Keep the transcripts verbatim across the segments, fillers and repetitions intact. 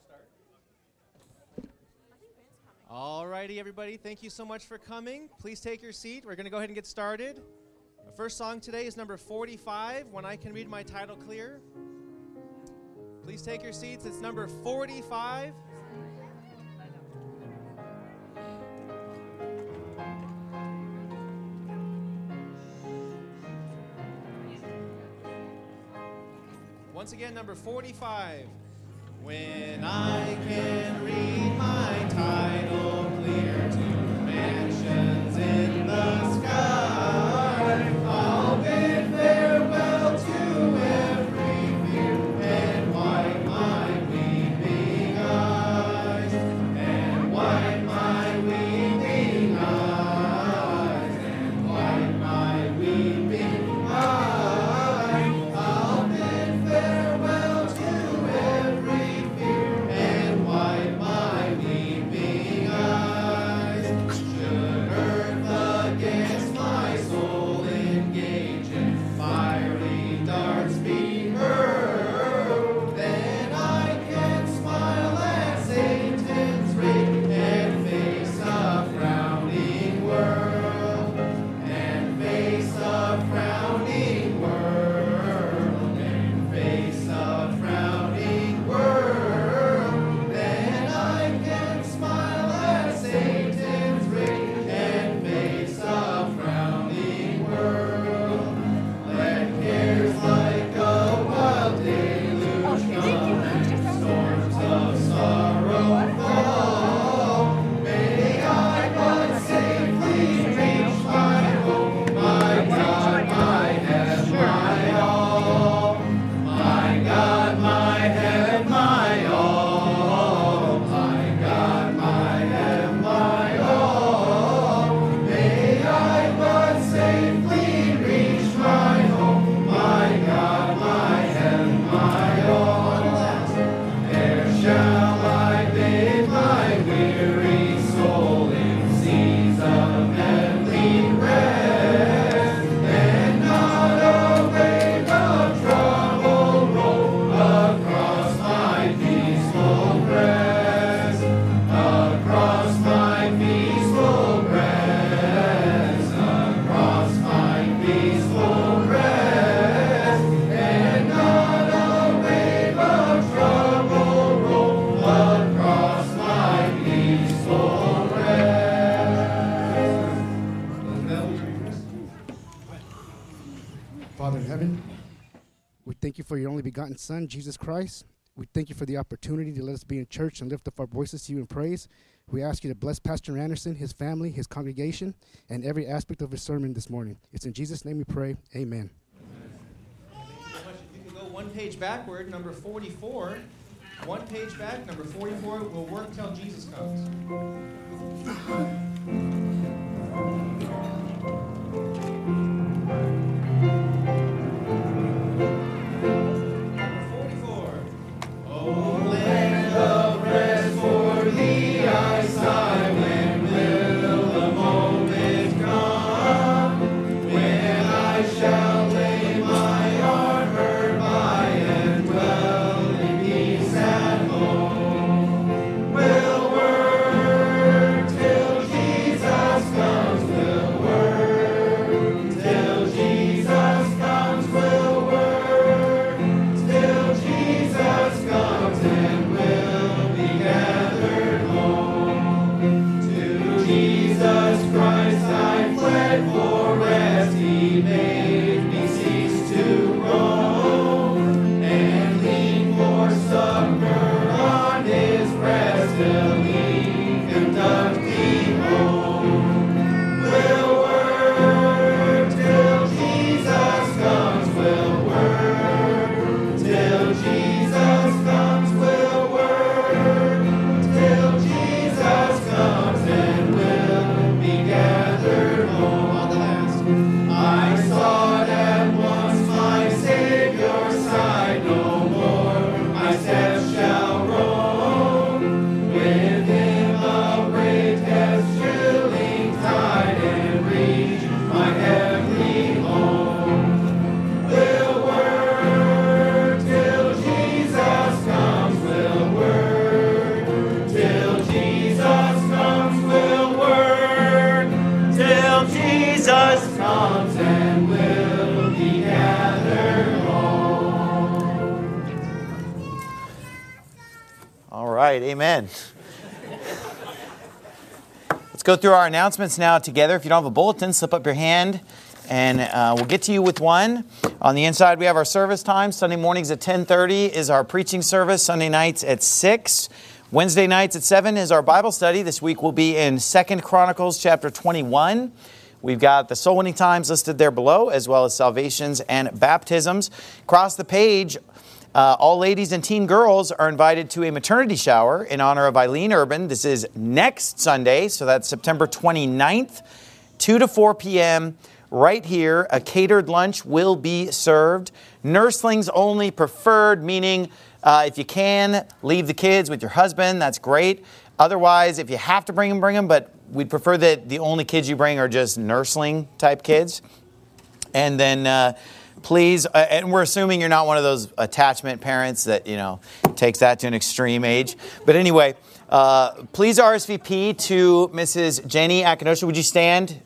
All righty, everybody. Thank you so much for coming. Please take your seat. We're going to go ahead and get started. The first song today is number forty-five, When I Can Read My Title Clear. Please take your seats. It's number forty-five. Once again, number forty-five. When I can read my title clear to mansions in the sky, I'll bid farewell to every fear and wipe my weeping eyes, and wipe my weeping eyes, and wipe my weeping eyes. I'll bid farewell to every fear and wipe my weeping eyes. Should earth against my soul engage in fiery darts be hurled, then I can smile at Satan's rage and face a frowning world, and face a frowning world, and face a frowning world. Then I can smile at Satan's rage and face a frowning world. Let cares like a wild deluge come, storms of sorrow fall. May I but safely reach my home, my God, my heaven, my all. My God, my heaven, my all. My God, my heaven, my all. May I but safely reach my home, my God, my heaven, my all. There shall I bathe my weary soul in seas of heavenly rest, and not a wave of trouble roll across my peaceful breast, across my peaceful breast, across my peaceful breast, and not a wave of trouble roll across my peaceful breast. Father in heaven, we thank you for your only begotten Son, Jesus Christ. We thank you for the opportunity to let us be in church and lift up our voices to you in praise. We ask you to bless Pastor Anderson, his family, his congregation, and every aspect of his sermon this morning. It's in Jesus' name we pray. Amen. Thank you so much. If you can go one page backward, number forty-four. One page back, number forty-four. We'll work till Jesus comes. Number forty-four. Oh, land of rest for the eyesight, when will the moment come, when I shall lay my armor by and dwell in peace at home? We'll work till Jesus comes, we'll work right, amen. Let's go through our announcements now together. If you don't have a bulletin, slip up your hand, and uh, we'll get to you with one. On the inside, we have our service time. Sunday mornings at ten thirty is our preaching service. Sunday nights at six. Wednesday nights at seven is our Bible study. This week we'll be in Second Chronicles chapter twenty-one. We've got the soul winning times listed there below, as well as salvations and baptisms. Across the page, uh, all ladies and teen girls are invited to a maternity shower in honor of Eileen Urban. This is next Sunday, so that's September twenty-ninth, two to four p.m., right here. A catered lunch will be served. Nurslings only preferred, meaning uh, if you can, leave the kids with your husband. That's great. Otherwise, if you have to bring them, bring them, but we'd prefer that the only kids you bring are just nursling-type kids. And then uh, please, uh, and we're assuming you're not one of those attachment parents that, you know, takes that to an extreme age. But anyway, uh, please R S V P to Missus Jenny Akinosha. Would you stand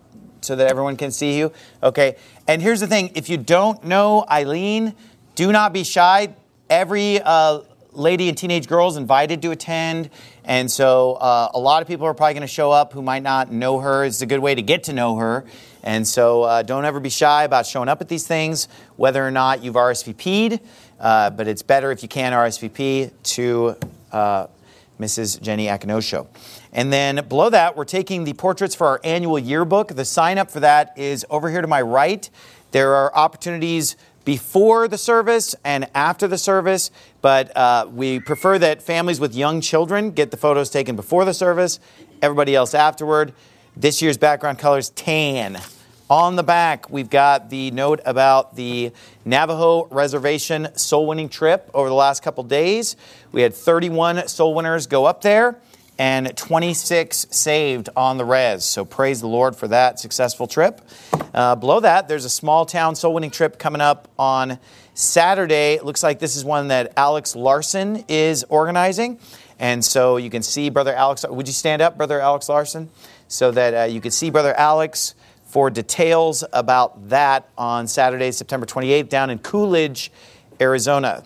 so that everyone can see you? Okay. And here's the thing. If you don't know Eileen, do not be shy. Every uh, lady and teenage girl is invited to attend. And so uh, a lot of people are probably going to show up who might not know her. It's a good way to get to know her. And so uh, don't ever be shy about showing up at these things, whether or not you've R S V P'd. Uh, but it's better if you can R S V P to uh, Missus Jenny Akinosha. And then below that, we're taking the portraits for our annual yearbook. The sign up for that is over here to my right. There are opportunities before the service and after the service, but uh, we prefer that families with young children get the photos taken before the service, everybody else afterward. This year's background color is tan. On the back, we've got the note about the Navajo Reservation soul winning trip over the last couple days. We had thirty-one soul winners go up there and twenty-six saved on the res. So praise the Lord for that successful trip. Uh, below that, there's a small town soul winning trip coming up on Saturday. It looks like this is one that Alex Larson is organizing. And so you can see Brother Alex. Would you stand up, Brother Alex Larson? So that uh, you can see Brother Alex for details about that on Saturday, September twenty-eighth, down in Coolidge, Arizona.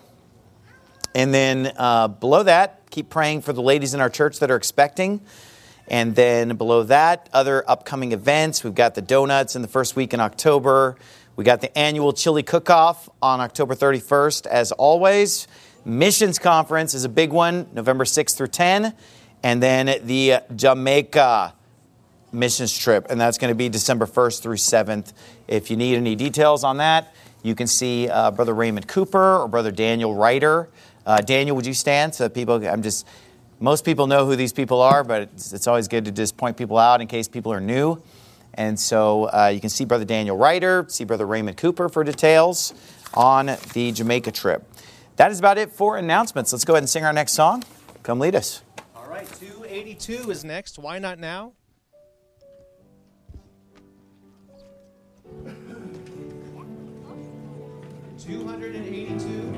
And then uh, below that, keep praying for the ladies in our church that are expecting. And then below that, other upcoming events. We've got the donuts in the first week in October. We got the annual chili cook-off on October thirty-first, as always. Missions conference is a big one, November sixth through tenth. And then the Jamaica missions trip, and that's going to be December first through seventh. If you need any details on that, you can see uh, Brother Raymond Cooper or Brother Daniel Ryder. Uh, Daniel, would you stand so that people, I'm just, most people know who these people are, but it's, it's always good to just point people out in case people are new. And so uh, you can see Brother Daniel Ryder, see Brother Raymond Cooper for details on the Jamaica trip. That is about it for announcements. Let's go ahead and sing our next song. Come lead us. All right, two eighty-two is next. Why Not Now? two eighty-two.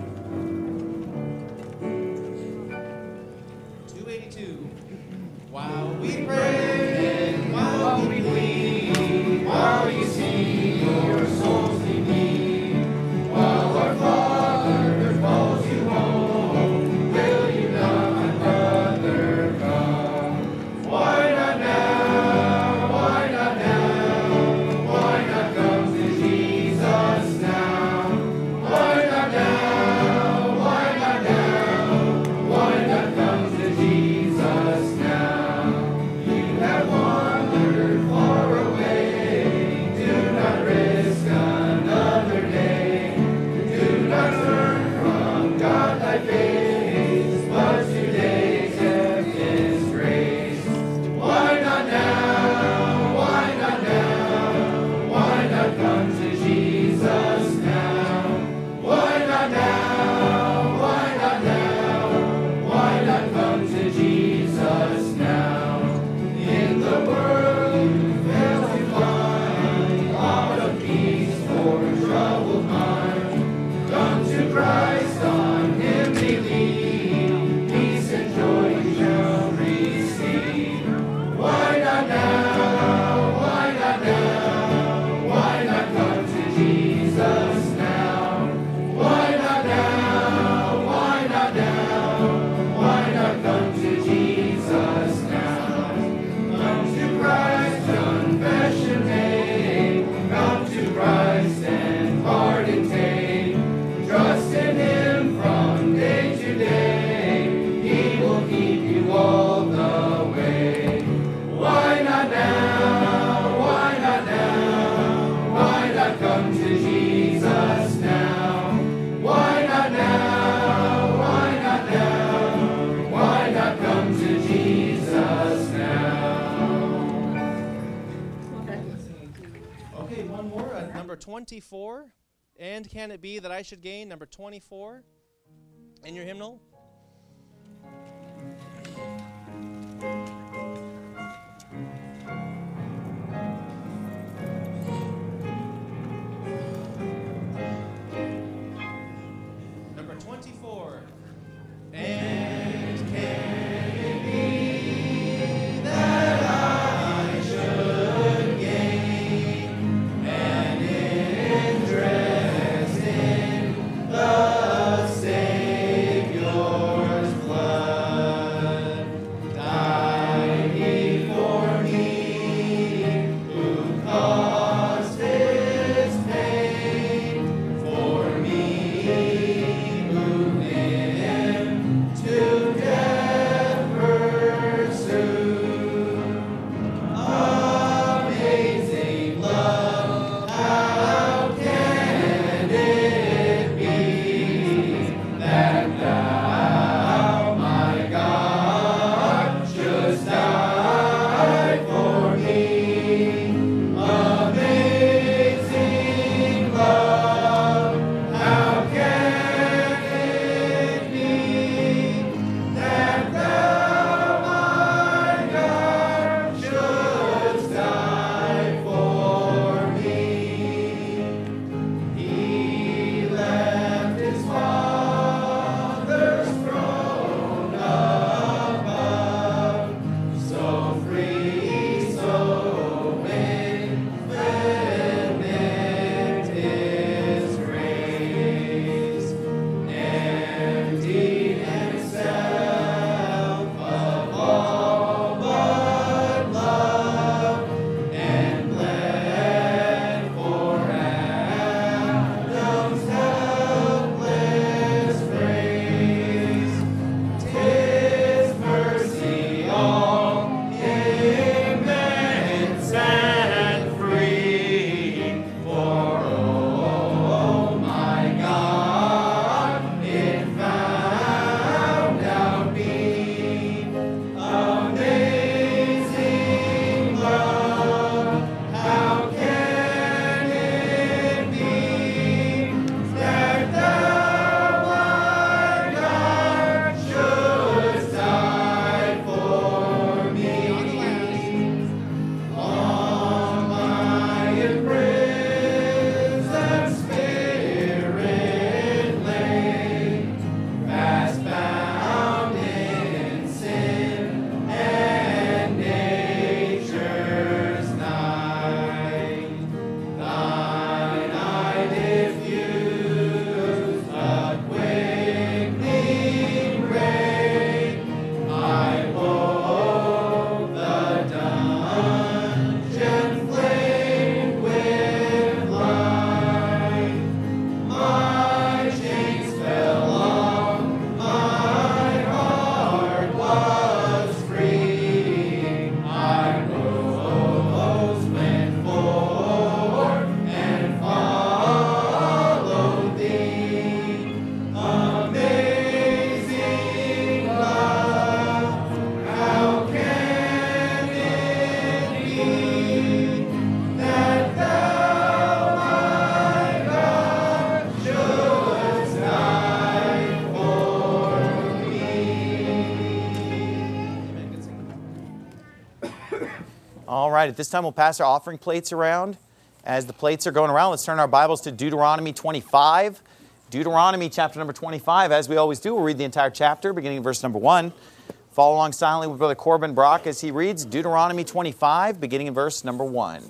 two eighty-two. While we pray, while we plead, while you see your souls in need, while our Father calls you home, will you not, brother, come? Why not now? Why not now? Why not come to Jesus now? Why not now? Why not now? Why not come to Jesus now? twenty-four, And Can It Be That I Should Gain, number twenty-four, in your hymnal. Number twenty-four. And can it be that I should gain an interest in the Savior's blood? Died He for me, who caused His pain, for me who Him to death pursued. Amazing love, how can it be that Thou, my God, shouldst die for me? Amazing love, how can it be that Thou, my God, shouldst die for me? He left His Father's throne above, so free, so infinite His grace, emptied Himself of all but love, and bled for Adam's helpless race. 'Tis mercy all immense and free, for oh my God, it found out me. Amazing love, how can it be that Thou, my God, shouldst die for me? On my imprisoned spirit lay, fast bound in sin and nature's night. Thine eye diffused a quickening ray. I woke the dungeon flamed with light. My chains fell off, my heart was free. I rose, went forth, and followed Thee. Amazing love, how can it be that Thou, my God, shouldst die for me? All right, at this time we'll pass our offering plates around. As the plates are going around, let's turn our Bibles to Deuteronomy twenty-five. Deuteronomy chapter number twenty-five. As we always do, we'll read the entire chapter, beginning in verse number one. Follow along silently with Brother Corbin Brock as he reads Deuteronomy twenty-five, beginning in verse number one.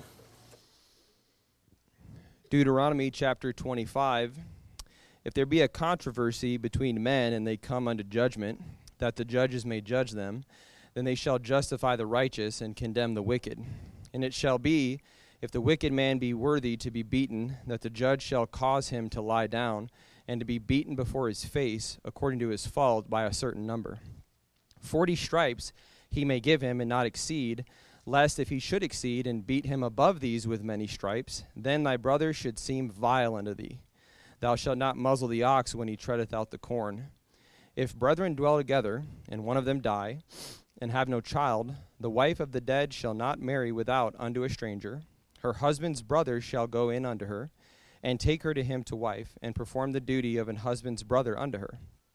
Deuteronomy chapter twenty-five. If there be a controversy between men, and they come unto judgment, that the judges may judge them, then they shall justify the righteous and condemn the wicked. And it shall be, if the wicked man be worthy to be beaten, that the judge shall cause him to lie down, and to be beaten before his face, according to his fault, by a certain number. Forty stripes he may give him, and not exceed, lest if he should exceed, and beat him above these with many stripes, then thy brother should seem vile unto thee. Thou shalt not muzzle the ox when he treadeth out the corn. If brethren dwell together, and one of them die, and have no child, the wife of the dead shall not marry without unto a stranger. Her husband's brother shall go in unto her, and take her to him to wife, and perform the duty of an husband's brother unto her.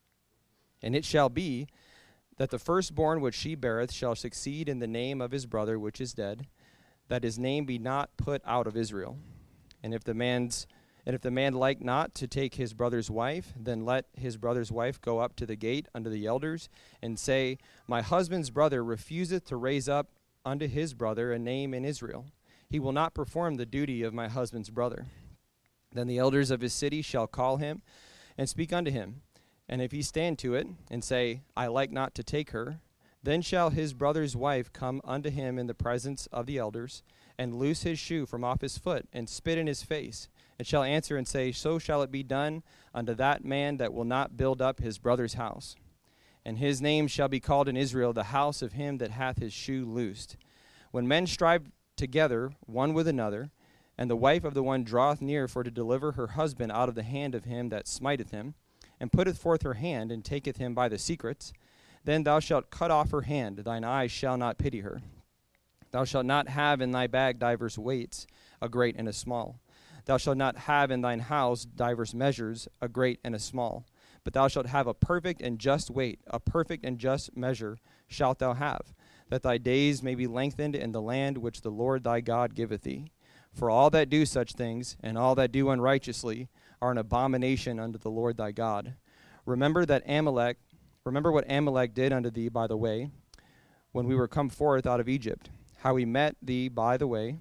And it shall be that the firstborn which she beareth shall succeed in the name of his brother which is dead, that his name be not put out of Israel. And if the man's and if the man like not to take his brother's wife, then let his brother's wife go up to the gate unto the elders, and say, My husband's brother refuseth to raise up unto his brother a name in Israel. He will not perform the duty of my husband's brother. Then the elders of his city shall call him, and speak unto him. And if he stand to it, and say, I like not to take her, then shall his brother's wife come unto him in the presence of the elders, and loose his shoe from off his foot, and spit in his face, and shall answer and say, So shall it be done unto that man that will not build up his brother's house. And his name shall be called in Israel the house of him that hath his shoe loosed. When men strive together one with another, and the wife of the one draweth near for to deliver her husband out of the hand of him that smiteth him, and putteth forth her hand, and taketh him by the secrets, then thou shalt cut off her hand, thine eyes shall not pity her. Thou shalt not have in thy bag divers weights, a great and a small. Thou shalt not have in thine house divers measures, a great and a small. But thou shalt have a perfect and just weight, a perfect and just measure shalt thou have, that thy days may be lengthened in the land which the Lord thy God giveth thee. For all that do such things, and all that do unrighteously, are an abomination unto the Lord thy God. Remember that Amalek, remember what Amalek did unto thee by the way, when we were come forth out of Egypt, how he met thee by the way,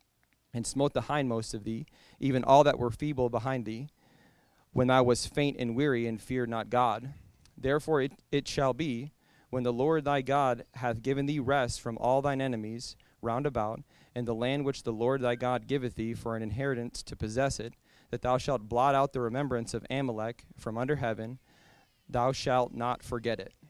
and smote the hindmost of thee, even all that were feeble behind thee, when thou wast faint and weary, and feared not God. Therefore it, it shall be, when the Lord thy God hath given thee rest from all thine enemies round about, in the land which the Lord thy God giveth thee for an inheritance to possess it, that thou shalt blot out the remembrance of Amalek from under heaven, thou shalt not forget it.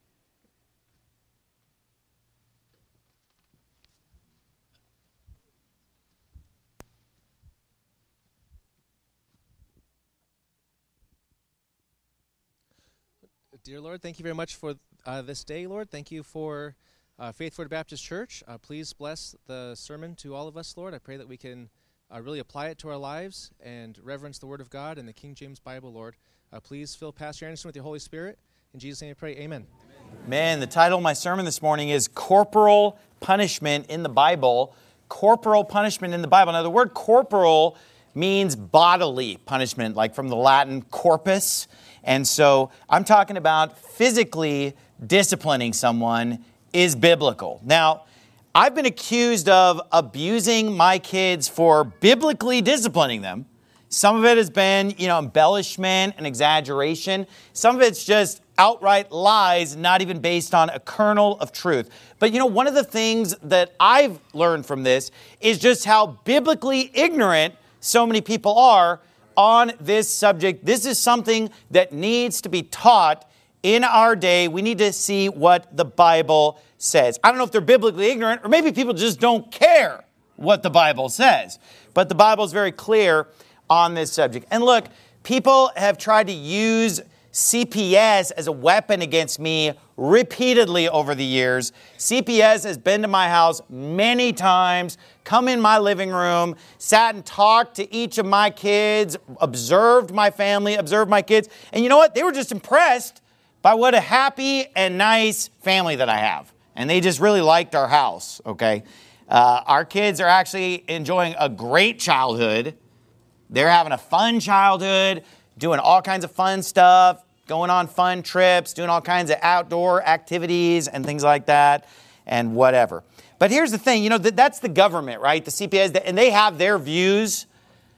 Dear Lord, thank you very much for uh, this day, Lord. Thank you for uh, Faithford Baptist Church. Uh, please bless the sermon to all of us, Lord. I pray that we can uh, really apply it to our lives and reverence the Word of God and the King James Bible, Lord. Uh, please fill Pastor Anderson with your Holy Spirit. In Jesus' name I pray, amen. Man, the title of my sermon this morning is Corporal Punishment in the Bible. Corporal punishment in the Bible. Now, the word corporal means bodily punishment, like from the Latin corpus. And so I'm talking about physically disciplining someone is biblical. Now, I've been accused of abusing my kids for biblically disciplining them. Some of it has been, you know, embellishment and exaggeration. Some of it's just outright lies, not even based on a kernel of truth. But, you know, one of the things that I've learned from this is just how biblically ignorant so many people are on this subject. This is something that needs to be taught in our day. We need to see what the Bible says. I don't know if they're biblically ignorant, or maybe people just don't care what the Bible says. But the Bible is very clear on this subject. And look, people have tried to use C P S as a weapon against me repeatedly over the years. C P S has been to my house many times, come in my living room, sat and talked to each of my kids, observed my family, observed my kids. And you know what? They were just impressed by what a happy and nice family that I have. And they just really liked our house, okay? Uh, our kids are actually enjoying a great childhood. They're having a fun childhood, doing all kinds of fun stuff, going on fun trips, doing all kinds of outdoor activities and things like that, and whatever. But here's the thing, you know, that's the government, right? The C P S, and they have their views.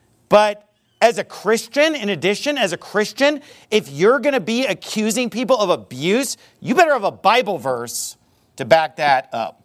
But as a Christian, in addition, as a Christian, if you're going to be accusing people of abuse, you better have a Bible verse to back that up.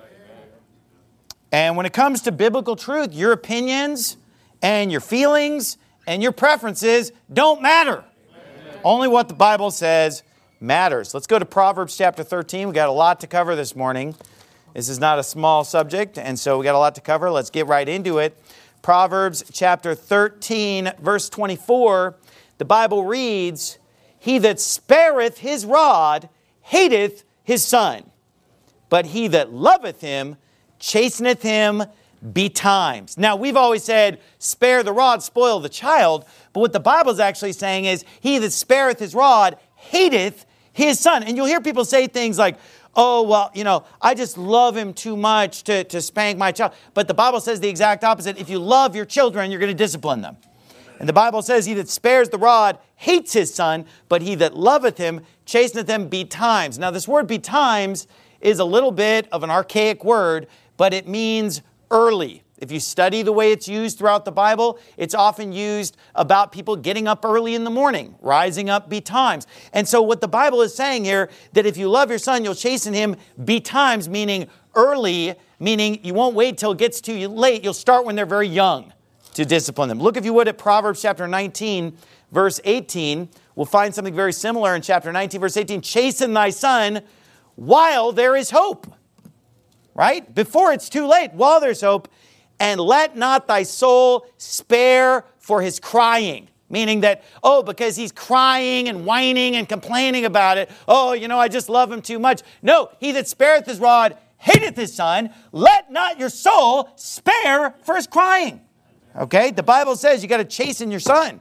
And when it comes to biblical truth, your opinions and your feelings and your preferences don't matter. Amen. Only what the Bible says matters. Let's go to Proverbs chapter thirteen. We've got a lot to cover this morning. This is not a small subject, and so we got a lot to cover. Let's get right into it. Proverbs chapter thirteen, verse twenty-four, the Bible reads, He that spareth his rod hateth his son, but he that loveth him chasteneth him betimes. Now, we've always said, spare the rod, spoil the child. But what the Bible is actually saying is, he that spareth his rod hateth his son. And you'll hear people say things like, oh, well, you know, I just love him too much to, to spank my child. But the Bible says the exact opposite. If you love your children, you're going to discipline them. And the Bible says, he that spares the rod hates his son, but he that loveth him chasteneth him betimes. Now, this word betimes is a little bit of an archaic word, but it means early. If you study the way it's used throughout the Bible, it's often used about people getting up early in the morning, rising up betimes. And so what the Bible is saying here, that if you love your son, you'll chasten him betimes, meaning early, meaning you won't wait till it gets too late. You'll start when they're very young to discipline them. Look, if you would, at Proverbs chapter nineteen, verse eighteen. We'll find something very similar in chapter nineteen, verse eighteen. Chasten thy son while there is hope. Right? Before it's too late, while there's hope. And let not thy soul spare for his crying. Meaning that, oh, because he's crying and whining and complaining about it. Oh, you know, I just love him too much. No, he that spareth his rod hateth his son. Let not your soul spare for his crying. Okay? The Bible says you got to chasten your son.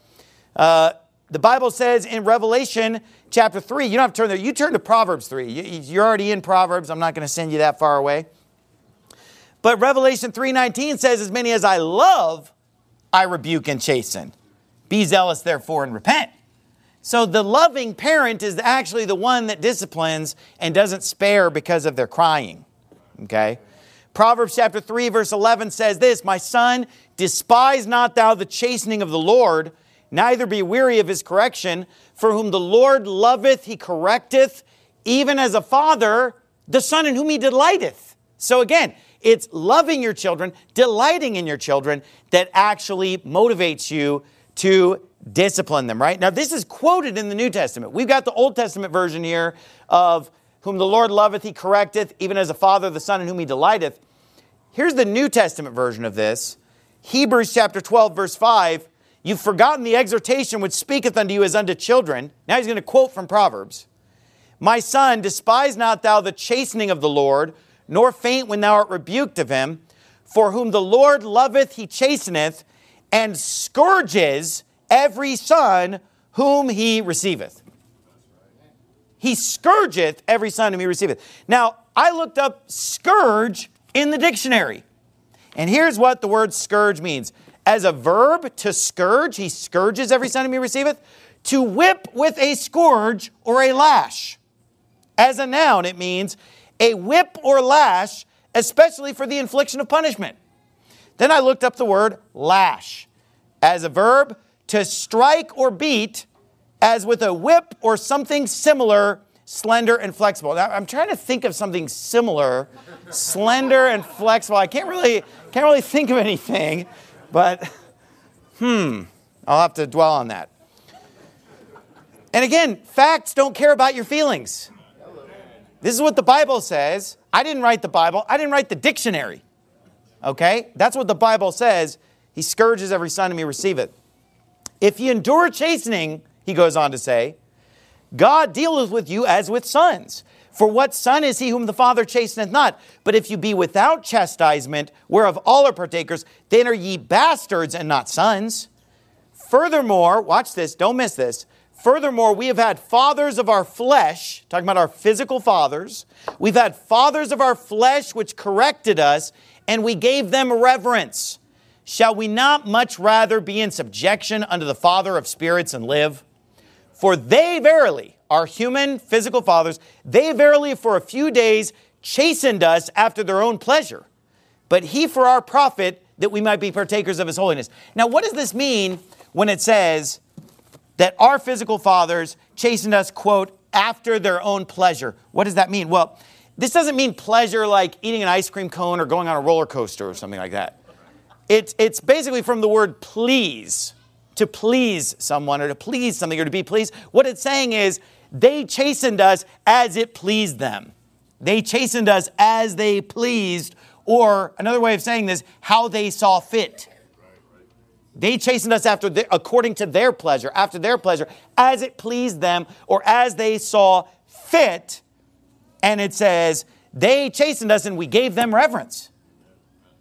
Uh, the Bible says in Revelation chapter three, you don't have to turn there. You turn to Proverbs three. You, you're already in Proverbs. I'm not going to send you that far away. But Revelation three nineteen says, as many as I love, I rebuke and chasten. Be zealous, therefore, and repent. So the loving parent is actually the one that disciplines and doesn't spare because of their crying. Okay? Proverbs chapter three, verse eleven says this, my son, despise not thou the chastening of the Lord, neither be weary of his correction. For whom the Lord loveth, he correcteth, even as a father, the son in whom he delighteth. So again, it's loving your children, delighting in your children, that actually motivates you to discipline them, right? Now, this is quoted in the New Testament. We've got the Old Testament version here of whom the Lord loveth, he correcteth, even as a father, the son in whom he delighteth. Here's the New Testament version of this. Hebrews chapter twelve, verse five. You've forgotten the exhortation which speaketh unto you as unto children. Now he's going to quote from Proverbs. My son, despise not thou the chastening of the Lord, nor faint when thou art rebuked of him. For whom the Lord loveth, he chasteneth, and scourges every son whom he receiveth. He scourgeth every son whom he receiveth. Now, I looked up scourge in the dictionary. And here's what the word scourge means. As a verb, to scourge, he scourges every son whom he receiveth. To whip with a scourge or a lash. As a noun, it means a whip or lash, especially for the infliction of punishment. Then I looked up the word lash. As a verb, to strike or beat, as with a whip or something similar, slender and flexible. Now, I'm trying to think of something similar, slender and flexible. I can't really, can't really think of anything, but hmm, I'll have to dwell on that. And again, facts don't care about your feelings. This is what the Bible says. I didn't write the Bible. I didn't write the dictionary. Okay? That's what the Bible says. He scourges every son whom he receiveth. If ye endure chastening, he goes on to say, God dealeth with you as with sons. For what son is he whom the Father chasteneth not? But if you be without chastisement, whereof all are partakers, then are ye bastards and not sons. Furthermore, watch this, don't miss this. Furthermore, we have had fathers of our flesh, talking about our physical fathers. We've had fathers of our flesh which corrected us, and we gave them reverence. Shall we not much rather be in subjection unto the Father of spirits and live? For they verily, our human physical fathers, they verily for a few days chastened us after their own pleasure. But he for our profit, that we might be partakers of his holiness. Now, what does this mean when it says that our physical fathers chastened us, quote, after their own pleasure? What does that mean? Well, this doesn't mean pleasure like eating an ice cream cone or going on a roller coaster or something like that. It's, it's basically from the word please, to please someone or to please something or to be pleased. What it's saying is they chastened us as it pleased them. They chastened us as they pleased, or another way of saying this, how they saw fit. They chastened us after the, according to their pleasure, after their pleasure, as it pleased them, or as they saw fit. And it says, they chastened us and we gave them reverence.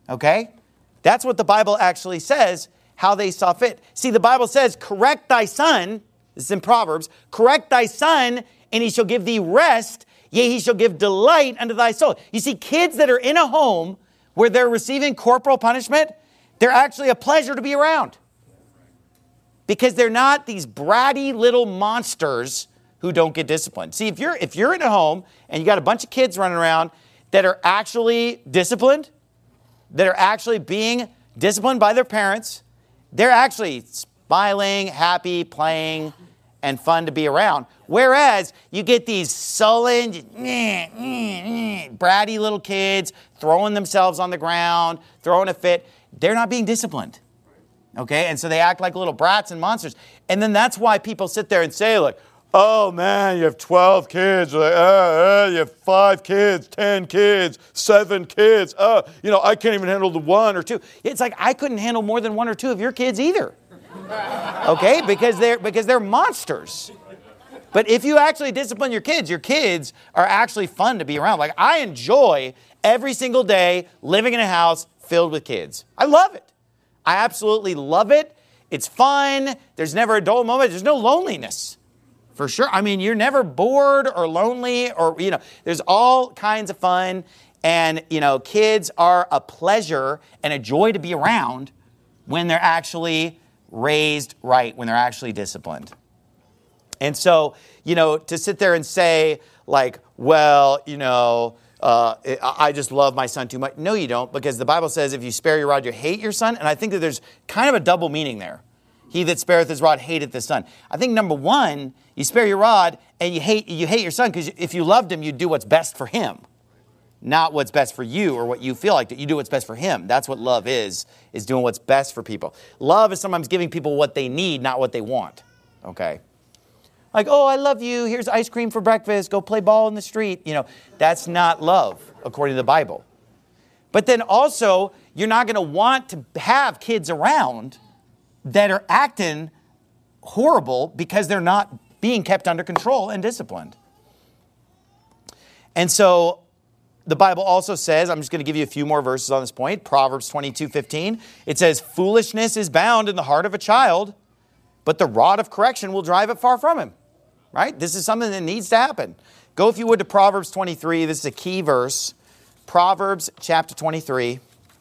Okay? That's what the Bible actually says, how they saw fit. See, the Bible says, correct thy son, this is in Proverbs, correct thy son, and he shall give thee rest, yea, he shall give delight unto thy soul. You see, kids that are in a home where they're receiving corporal punishment, they're actually a pleasure to be around. Because they're not these bratty little monsters who don't get disciplined. See, if you're if you're in a home and you got a bunch of kids running around that are actually disciplined, that are actually being disciplined by their parents, they're actually smiling, happy, playing, and fun to be around. Whereas you get these sullen, bratty little kids throwing themselves on the ground, throwing a fit. They're not being disciplined. Okay? And so they act like little brats and monsters. And then that's why people sit there and say, like, oh, man, you have twelve kids. Like, uh, uh, you have five kids, ten kids, seven kids. Uh, you know, I can't even handle the one or two. It's like I couldn't handle more than one or two of your kids either. Okay? Because they're, because they're monsters. But if you actually discipline your kids, your kids are actually fun to be around. Like, I enjoy every single day living in a house filled with kids. I love it. I absolutely love it. It's fun. There's never a dull moment. There's no loneliness. For sure. I mean, you're never bored or lonely or, you know, there's all kinds of fun. And, you know, kids are a pleasure and a joy to be around when they're actually raised right, when they're actually disciplined. And so, you know, to sit there and say, like, well, you know, uh, I just love my son too much. No, you don't, because the Bible says if you spare your rod, you hate your son. And I think that there's kind of a double meaning there. He that spareth his rod hateth his son. I think number one, you spare your rod and you hate you hate your son because if you loved him, you'd do what's best for him, not what's best for you or what you feel like. You do what's best for him. That's what love is, is doing what's best for people. Love is sometimes giving people what they need, not what they want. Okay? Like, oh, I love you. Here's ice cream for breakfast. Go play ball in the street. You know, that's not love according to the Bible. But then also, you're not going to want to have kids around that are acting horrible because they're not being kept under control and disciplined. And so the Bible also says, I'm just going to give you a few more verses on this point, Proverbs twenty-two fifteen. It says, foolishness is bound in the heart of a child, but the rod of correction will drive it far from him. Right? This is something that needs to happen. Go, if you would, to Proverbs twenty-three. This is a key verse. Proverbs chapter twenty-three.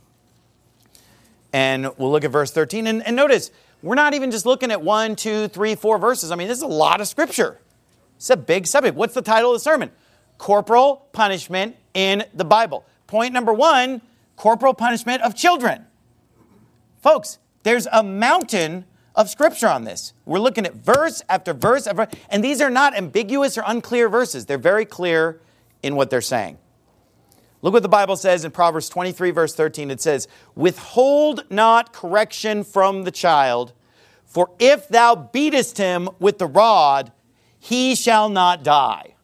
And we'll look at verse thirteen. And, and notice, we're not even just looking at one, two, three, four verses. I mean, this is a lot of scripture. It's a big subject. What's the title of the sermon? Corporal punishment in the Bible. Point number one, corporal punishment of children. Folks, there's a mountain of scripture on this. We're looking at verse after verse after, and these are not ambiguous or unclear verses. They're very clear in what they're saying. Look what the Bible says in Proverbs twenty-three, verse thirteen. It says, withhold not correction from the child, for if thou beatest him with the rod, he shall not die.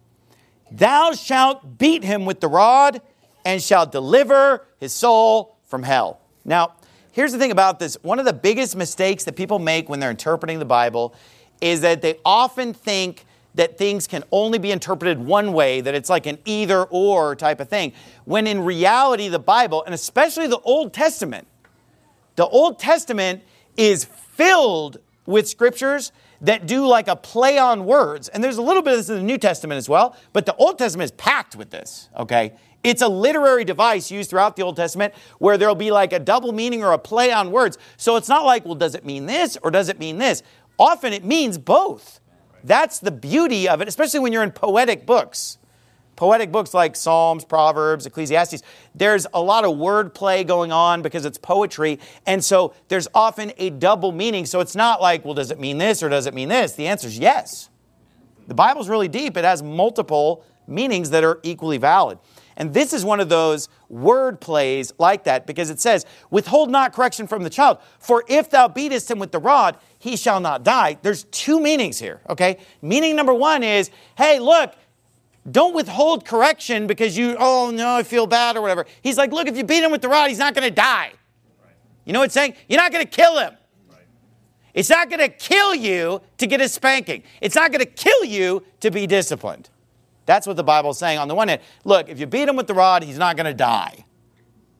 Thou shalt beat him with the rod, and shalt deliver his soul from hell. Now, here's the thing about this. One of the biggest mistakes that people make when they're interpreting the Bible is that they often think that things can only be interpreted one way, that it's like an either-or type of thing. When in reality, the Bible, and especially the Old Testament, the Old Testament is filled with scriptures that do like a play on words. And there's a little bit of this in the New Testament as well, but the Old Testament is packed with this, okay? It's a literary device used throughout the Old Testament where there'll be like a double meaning or a play on words. So it's not like, well, does it mean this or does it mean this? Often it means both. That's the beauty of it, especially when you're in poetic books. Poetic books like Psalms, Proverbs, Ecclesiastes. There's a lot of word play going on because it's poetry. And so there's often a double meaning. So it's not like, well, does it mean this or does it mean this? The answer is yes. The Bible's really deep. It has multiple meanings that are equally valid. And this is one of those word plays like that because it says, withhold not correction from the child, for if thou beatest him with the rod, he shall not die. There's two meanings here, okay? Meaning number one is, hey, look, don't withhold correction because you, oh, no, I feel bad or whatever. He's like, look, if you beat him with the rod, he's not going to die. You know what it's saying? You're not going to kill him. It's not going to kill you to get a spanking. It's not going to kill you to be disciplined. That's what the Bible's saying. On the one hand, look, if you beat him with the rod, he's not going to die.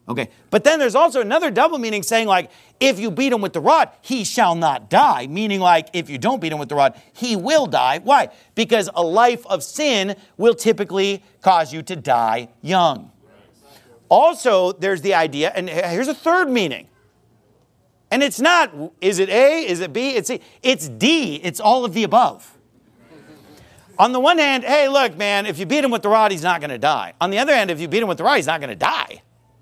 Okay, but then there's also another double meaning saying like, if you beat him with the rod, he shall not die. Meaning like, if you don't beat him with the rod, he will die. Why? Because a life of sin will typically cause you to die young. Also, there's the idea, and here's a third meaning. And it's not, is it A, is it B, it's C, it's D, it's all of the above. On the one hand, hey, look, man, if you beat him with the rod, he's not going to die. On the other hand, if you beat him with the rod, he's not going to die.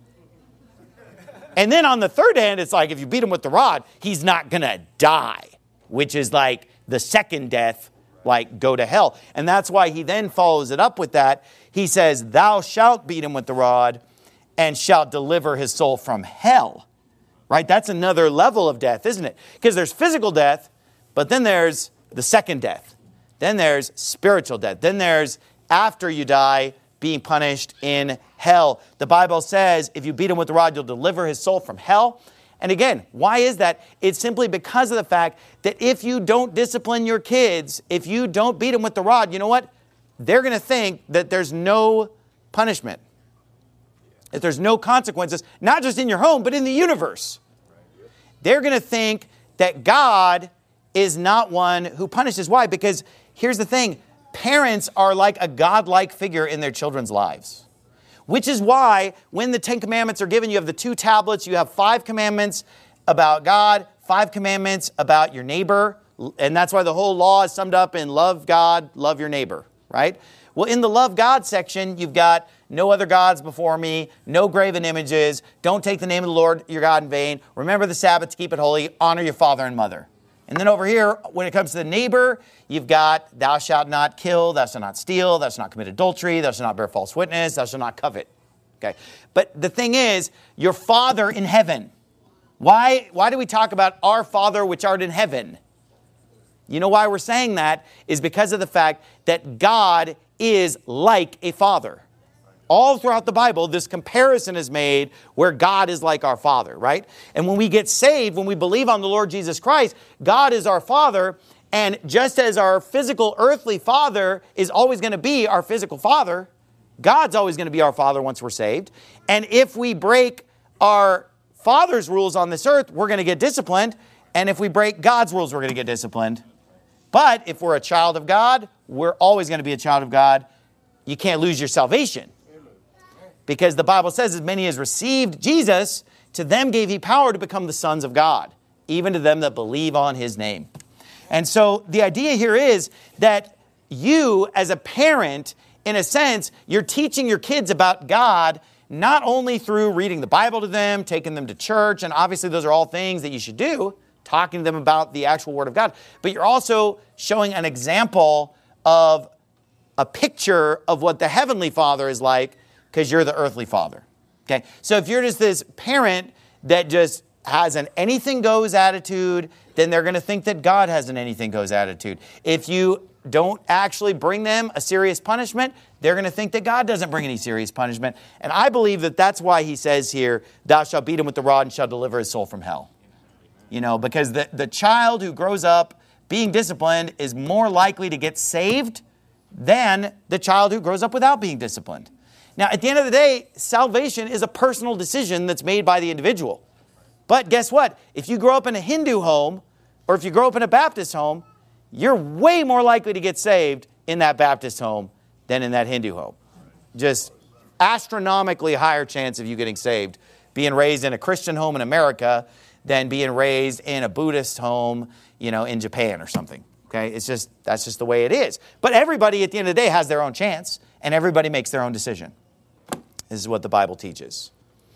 And then on the third hand, it's like, if you beat him with the rod, he's not going to die, which is like the second death, like go to hell. And that's why he then follows it up with that. He says, thou shalt beat him with the rod and shalt deliver his soul from hell. Right? That's another level of death, isn't it? Because there's physical death, but then there's the second death. Then there's spiritual death. Then there's after you die, being punished in hell. The Bible says if you beat him with the rod, you'll deliver his soul from hell. And again, why is that? It's simply because of the fact that if you don't discipline your kids, if you don't beat them with the rod, you know what? They're going to think that there's no punishment. That there's no consequences, not just in your home, but in the universe. They're going to think that God is not one who punishes. Why? Because here's the thing. Parents are like a godlike figure in their children's lives. Which is why when the Ten Commandments are given, you have the two tablets, you have five commandments about God, five commandments about your neighbor. And that's why the whole law is summed up in love God, love your neighbor, right? Well, in the love God section, you've got no other gods before me, no graven images, don't take the name of the Lord your God in vain, remember the Sabbath to keep it holy, honor your father and mother. And then over here, when it comes to the neighbor, you've got thou shalt not kill, thou shalt not steal, thou shalt not commit adultery, thou shalt not bear false witness, thou shalt not covet. Okay. But the thing is, your Father in heaven. Why, why do we talk about our Father which art in heaven? You know why we're saying that is because of the fact that God is like a father. All throughout the Bible, this comparison is made where God is like our Father, right? And when we get saved, when we believe on the Lord Jesus Christ, God is our Father. And just as our physical earthly father is always going to be our physical father, God's always going to be our Father once we're saved. And if we break our Father's rules on this earth, we're going to get disciplined. And if we break God's rules, we're going to get disciplined. But if we're a child of God, we're always going to be a child of God. You can't lose your salvation. Because the Bible says, as many as received Jesus, to them gave he power to become the sons of God, even to them that believe on his name. And so the idea here is that you, as a parent, in a sense, you're teaching your kids about God, not only through reading the Bible to them, taking them to church, and obviously those are all things that you should do, talking to them about the actual Word of God, but you're also showing an example of a picture of what the Heavenly Father is like, because you're the earthly father. Okay? So if you're just this parent that just has an anything goes attitude, then they're going to think that God has an anything goes attitude. If you don't actually bring them a serious punishment, they're going to think that God doesn't bring any serious punishment. And I believe that that's why he says here, thou shalt beat him with the rod and shalt deliver his soul from hell. You know, because the, the child who grows up being disciplined is more likely to get saved than the child who grows up without being disciplined. Now, at the end of the day, salvation is a personal decision that's made by the individual. But guess what? If you grow up in a Hindu home, or if you grow up in a Baptist home, you're way more likely to get saved in that Baptist home than in that Hindu home. Just astronomically higher chance of you getting saved being raised in a Christian home in America than being raised in a Buddhist home, you know, in Japan or something. Okay? It's just, that's just the way it is. But everybody at the end of the day has their own chance, and everybody makes their own decision. This is what the Bible teaches.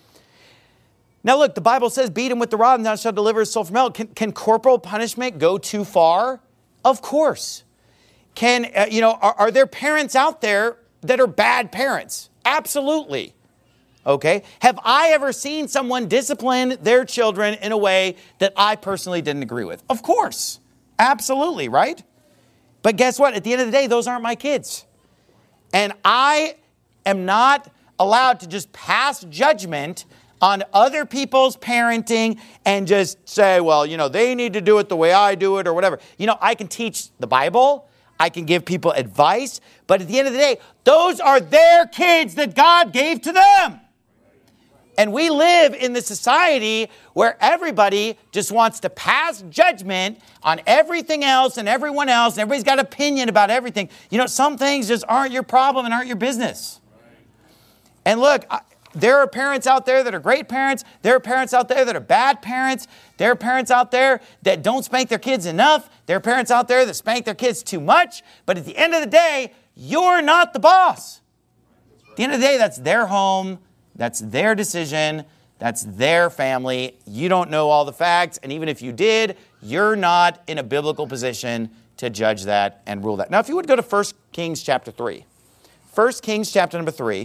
Now look, the Bible says, beat him with the rod and thou shalt deliver his soul from hell. Can, can corporal punishment go too far? Of course. Can, uh, you know, are, are there parents out there that are bad parents? Absolutely. Okay. Have I ever seen someone discipline their children in a way that I personally didn't agree with? Of course. Absolutely, right? But guess what? At the end of the day, those aren't my kids. And I am not allowed to just pass judgment on other people's parenting and just say, well, you know, they need to do it the way I do it or whatever. You know, I can teach the Bible. I can give people advice. But at the end of the day, those are their kids that God gave to them. And we live in the society where everybody just wants to pass judgment on everything else and everyone else. And everybody's got an opinion about everything. You know, some things just aren't your problem and aren't your business. And look, there are parents out there that are great parents. There are parents out there that are bad parents. There are parents out there that don't spank their kids enough. There are parents out there that spank their kids too much. But at the end of the day, you're not the boss. At the end of the day, that's their home. That's their decision. That's their family. You don't know all the facts. And even if you did, you're not in a biblical position to judge that and rule that. Now, if you would go to First Kings chapter three. First Kings chapter number three.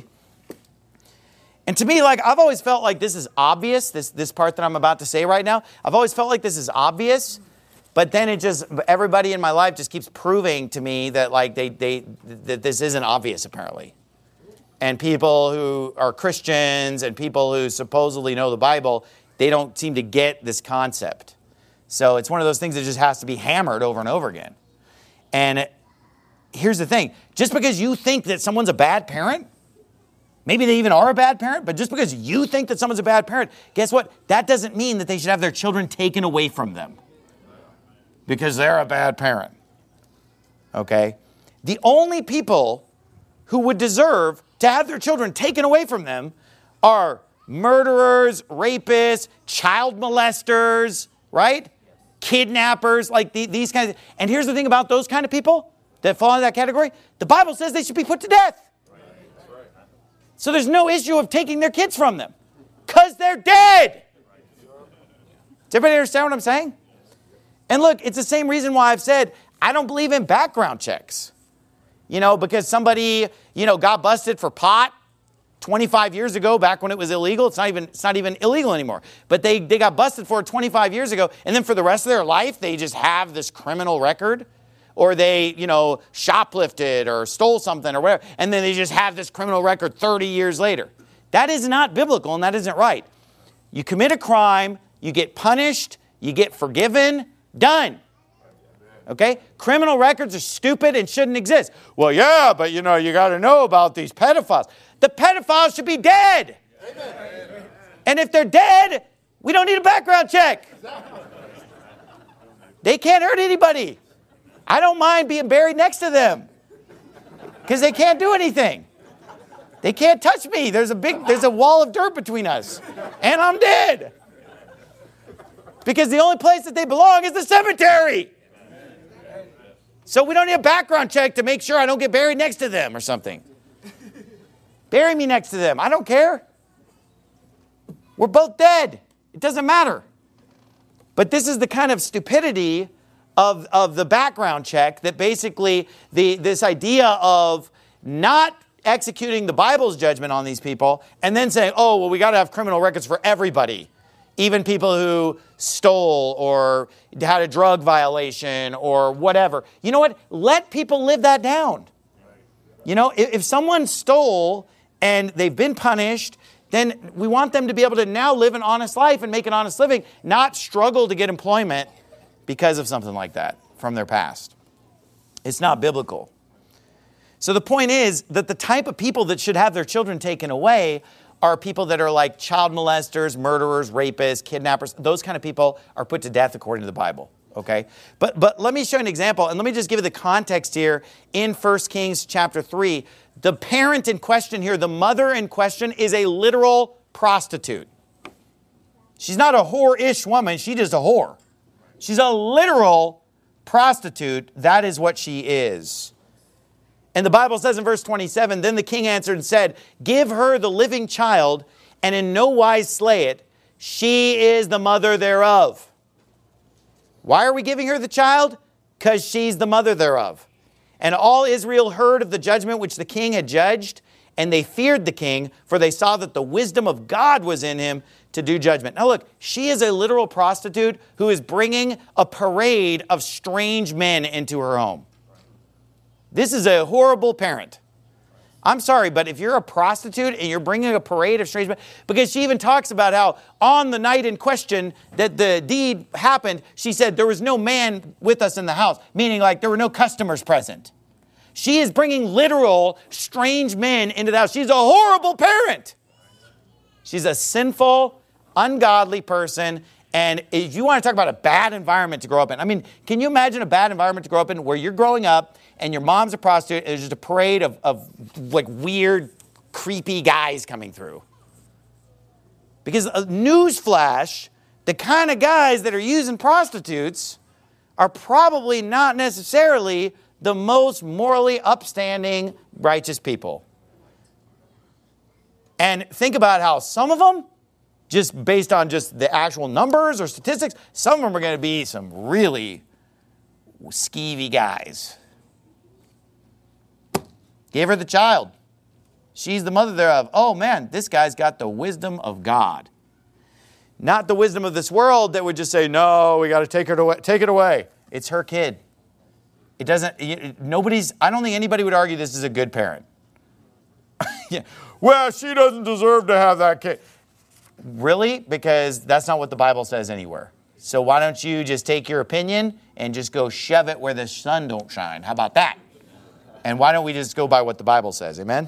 And to me, like, I've always felt like this is obvious, this, this part that I'm about to say right now. I've always felt like this is obvious. But then it just, everybody in my life just keeps proving to me that, like, they, they, that this isn't obvious, apparently. And people who are Christians and people who supposedly know the Bible, they don't seem to get this concept. So it's one of those things that just has to be hammered over and over again. And here's the thing. Just because you think that someone's a bad parent, maybe they even are a bad parent, but just because you think that someone's a bad parent, guess what? That doesn't mean that they should have their children taken away from them because they're a bad parent. Okay? The only people who would deserve to have their children taken away from them are murderers, rapists, child molesters, right? Kidnappers, like the, these kinds of, and here's the thing about those kind of people that fall into that category. The Bible says they should be put to death. So there's no issue of taking their kids from them because they're dead. Does everybody understand what I'm saying? And look, it's the same reason why I've said I don't believe in background checks. You know, because somebody, you know, got busted for pot twenty-five years ago, back when it was illegal. It's not even, it's not even illegal anymore. But they, they got busted for it twenty-five years ago. And then for the rest of their life, they just have this criminal record. Or they, you know, shoplifted or stole something or whatever. And then they just have this criminal record thirty years later. That is not biblical and that isn't right. You commit a crime, you get punished, you get forgiven, done. Okay? Criminal records are stupid and shouldn't exist. Well, yeah, but you know, you got to know about these pedophiles. The pedophiles should be dead. Amen. And if they're dead, we don't need a background check. They can't hurt anybody. I don't mind being buried next to them because they can't do anything. They can't touch me. There's a big, there's a wall of dirt between us and I'm dead. Because the only place that they belong is the cemetery. So we don't need a background check to make sure I don't get buried next to them or something. Bury me next to them. I don't care. We're both dead. It doesn't matter. But this is the kind of stupidity of, of the background check that basically the, this idea of not executing the Bible's judgment on these people and then saying, oh, well, we got to have criminal records for everybody. Even people who stole or had a drug violation or whatever. You know what? Let people live that down. You know, if, if someone stole and they've been punished, then we want them to be able to now live an honest life and make an honest living, not struggle to get employment because of something like that from their past. It's not biblical. So the point is that the type of people that should have their children taken away are people that are like child molesters, murderers, rapists, kidnappers. Those kind of people are put to death according to the Bible. Okay? But but let me show you an example, and let me just give you the context here in First Kings chapter three. The parent in question here, the mother in question, is a literal prostitute. She's not a whore-ish woman. She's just a whore. She's a literal prostitute. That is what she is. And the Bible says in verse twenty-seven, then the king answered and said, give her the living child, and in no wise slay it. She is the mother thereof. Why are we giving her the child? Because she's the mother thereof. And all Israel heard of the judgment which the king had judged, and they feared the king, for they saw that the wisdom of God was in him to do judgment. Now look, she is a literal prostitute who is bringing a parade of strange men into her home. This is a horrible parent. I'm sorry, but if you're a prostitute and you're bringing a parade of strange men, because she even talks about how on the night in question that the deed happened, she said there was no man with us in the house, meaning like there were no customers present. She is bringing literal strange men into the house. She's a horrible parent. She's a sinful, ungodly person. And if you want to talk about a bad environment to grow up in, I mean, can you imagine a bad environment to grow up in where you're growing up and your mom's a prostitute and there's just a parade of, of like weird, creepy guys coming through? Because a newsflash, the kind of guys that are using prostitutes are probably not necessarily the most morally upstanding, righteous people. And think about how some of them, just based on just the actual numbers or statistics, some of them are going to be some really skeevy guys. Gave her the child. She's the mother thereof. Oh man, this guy's got the wisdom of God. Not the wisdom of this world that would just say, no, we got to take her away. Take it away. It's her kid. It doesn't, nobody's, I don't think anybody would argue this is a good parent. Yeah. Well, she doesn't deserve to have that kid. Really? Because that's not what the Bible says anywhere. So why don't you just take your opinion and just go shove it where the sun don't shine? How about that? And why don't we just go by what the Bible says? Amen?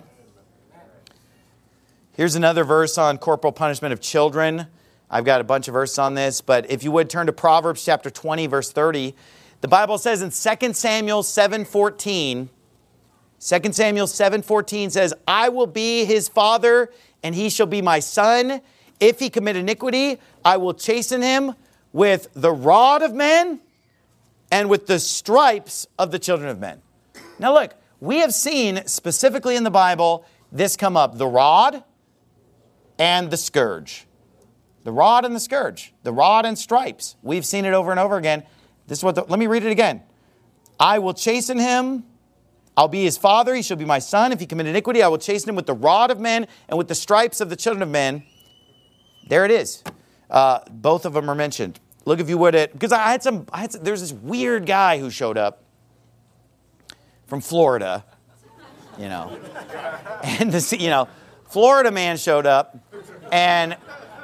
Here's another verse on corporal punishment of children. I've got a bunch of verses on this, but if you would turn to Proverbs chapter twenty, verse thirty. The Bible says in Second Samuel seven fourteen, Second Samuel seven fourteen says, I will be his father, and he shall be my son. If he commit iniquity, I will chasten him with the rod of men and with the stripes of the children of men. Now look, we have seen specifically in the Bible this come up, the rod and the scourge. The rod and the scourge. The rod and stripes. We've seen it over and over again. This is what the, let me read it again. I will chasten him. I'll be his father. He shall be my son. If he commit iniquity, I will chasten him with the rod of men and with the stripes of the children of men. There it is. Uh, both of them are mentioned. Look if you would at, because I had some, I had some, there's this weird guy who showed up from Florida, you know, and this, you know, Florida man showed up and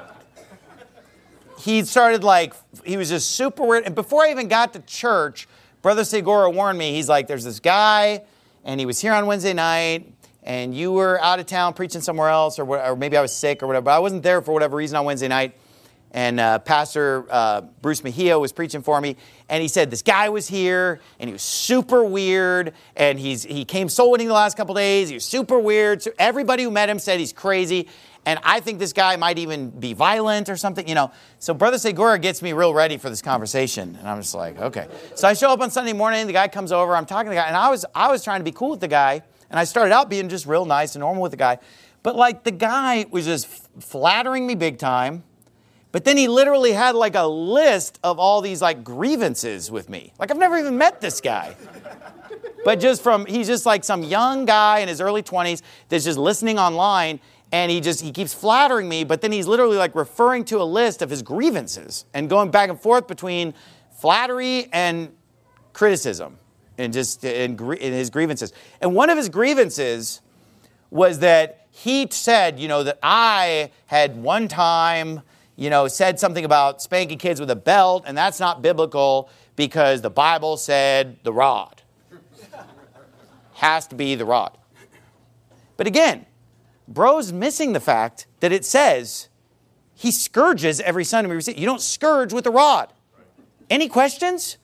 he started like, he was just super weird. And before I even got to church, Brother Segura warned me. He's like, there's this guy, and he was here on Wednesday night, and you were out of town preaching somewhere else, or, or maybe I was sick or whatever. But I wasn't there for whatever reason on Wednesday night. And uh, Pastor uh, Bruce Mejia was preaching for me, and he said this guy was here, and he was super weird, and he's he came soul winning the last couple days. He was super weird. So everybody who met him said he's crazy. And I think this guy might even be violent or something, you know. So Brother Segura gets me real ready for this conversation. And I'm just like, okay. So I show up on Sunday morning. The guy comes over. I'm talking to the guy. And I was I was trying to be cool with the guy. And I started out being just real nice and normal with the guy. But like the guy was just flattering me big time. But then he literally had like a list of all these like grievances with me. Like I've never even met this guy. But just from, he's just like some young guy in his early twenties that's just listening online. And he just, he keeps flattering me, but then he's literally like referring to a list of his grievances and going back and forth between flattery and criticism and just in, in his grievances. And one of his grievances was that he said, you know, that I had one time, you know, said something about spanking kids with a belt, and that's not biblical because the Bible said the rod. Has to be the rod. But again, bro's missing the fact that it says he scourges every son whom he receives. You don't scourge with a rod. Any questions?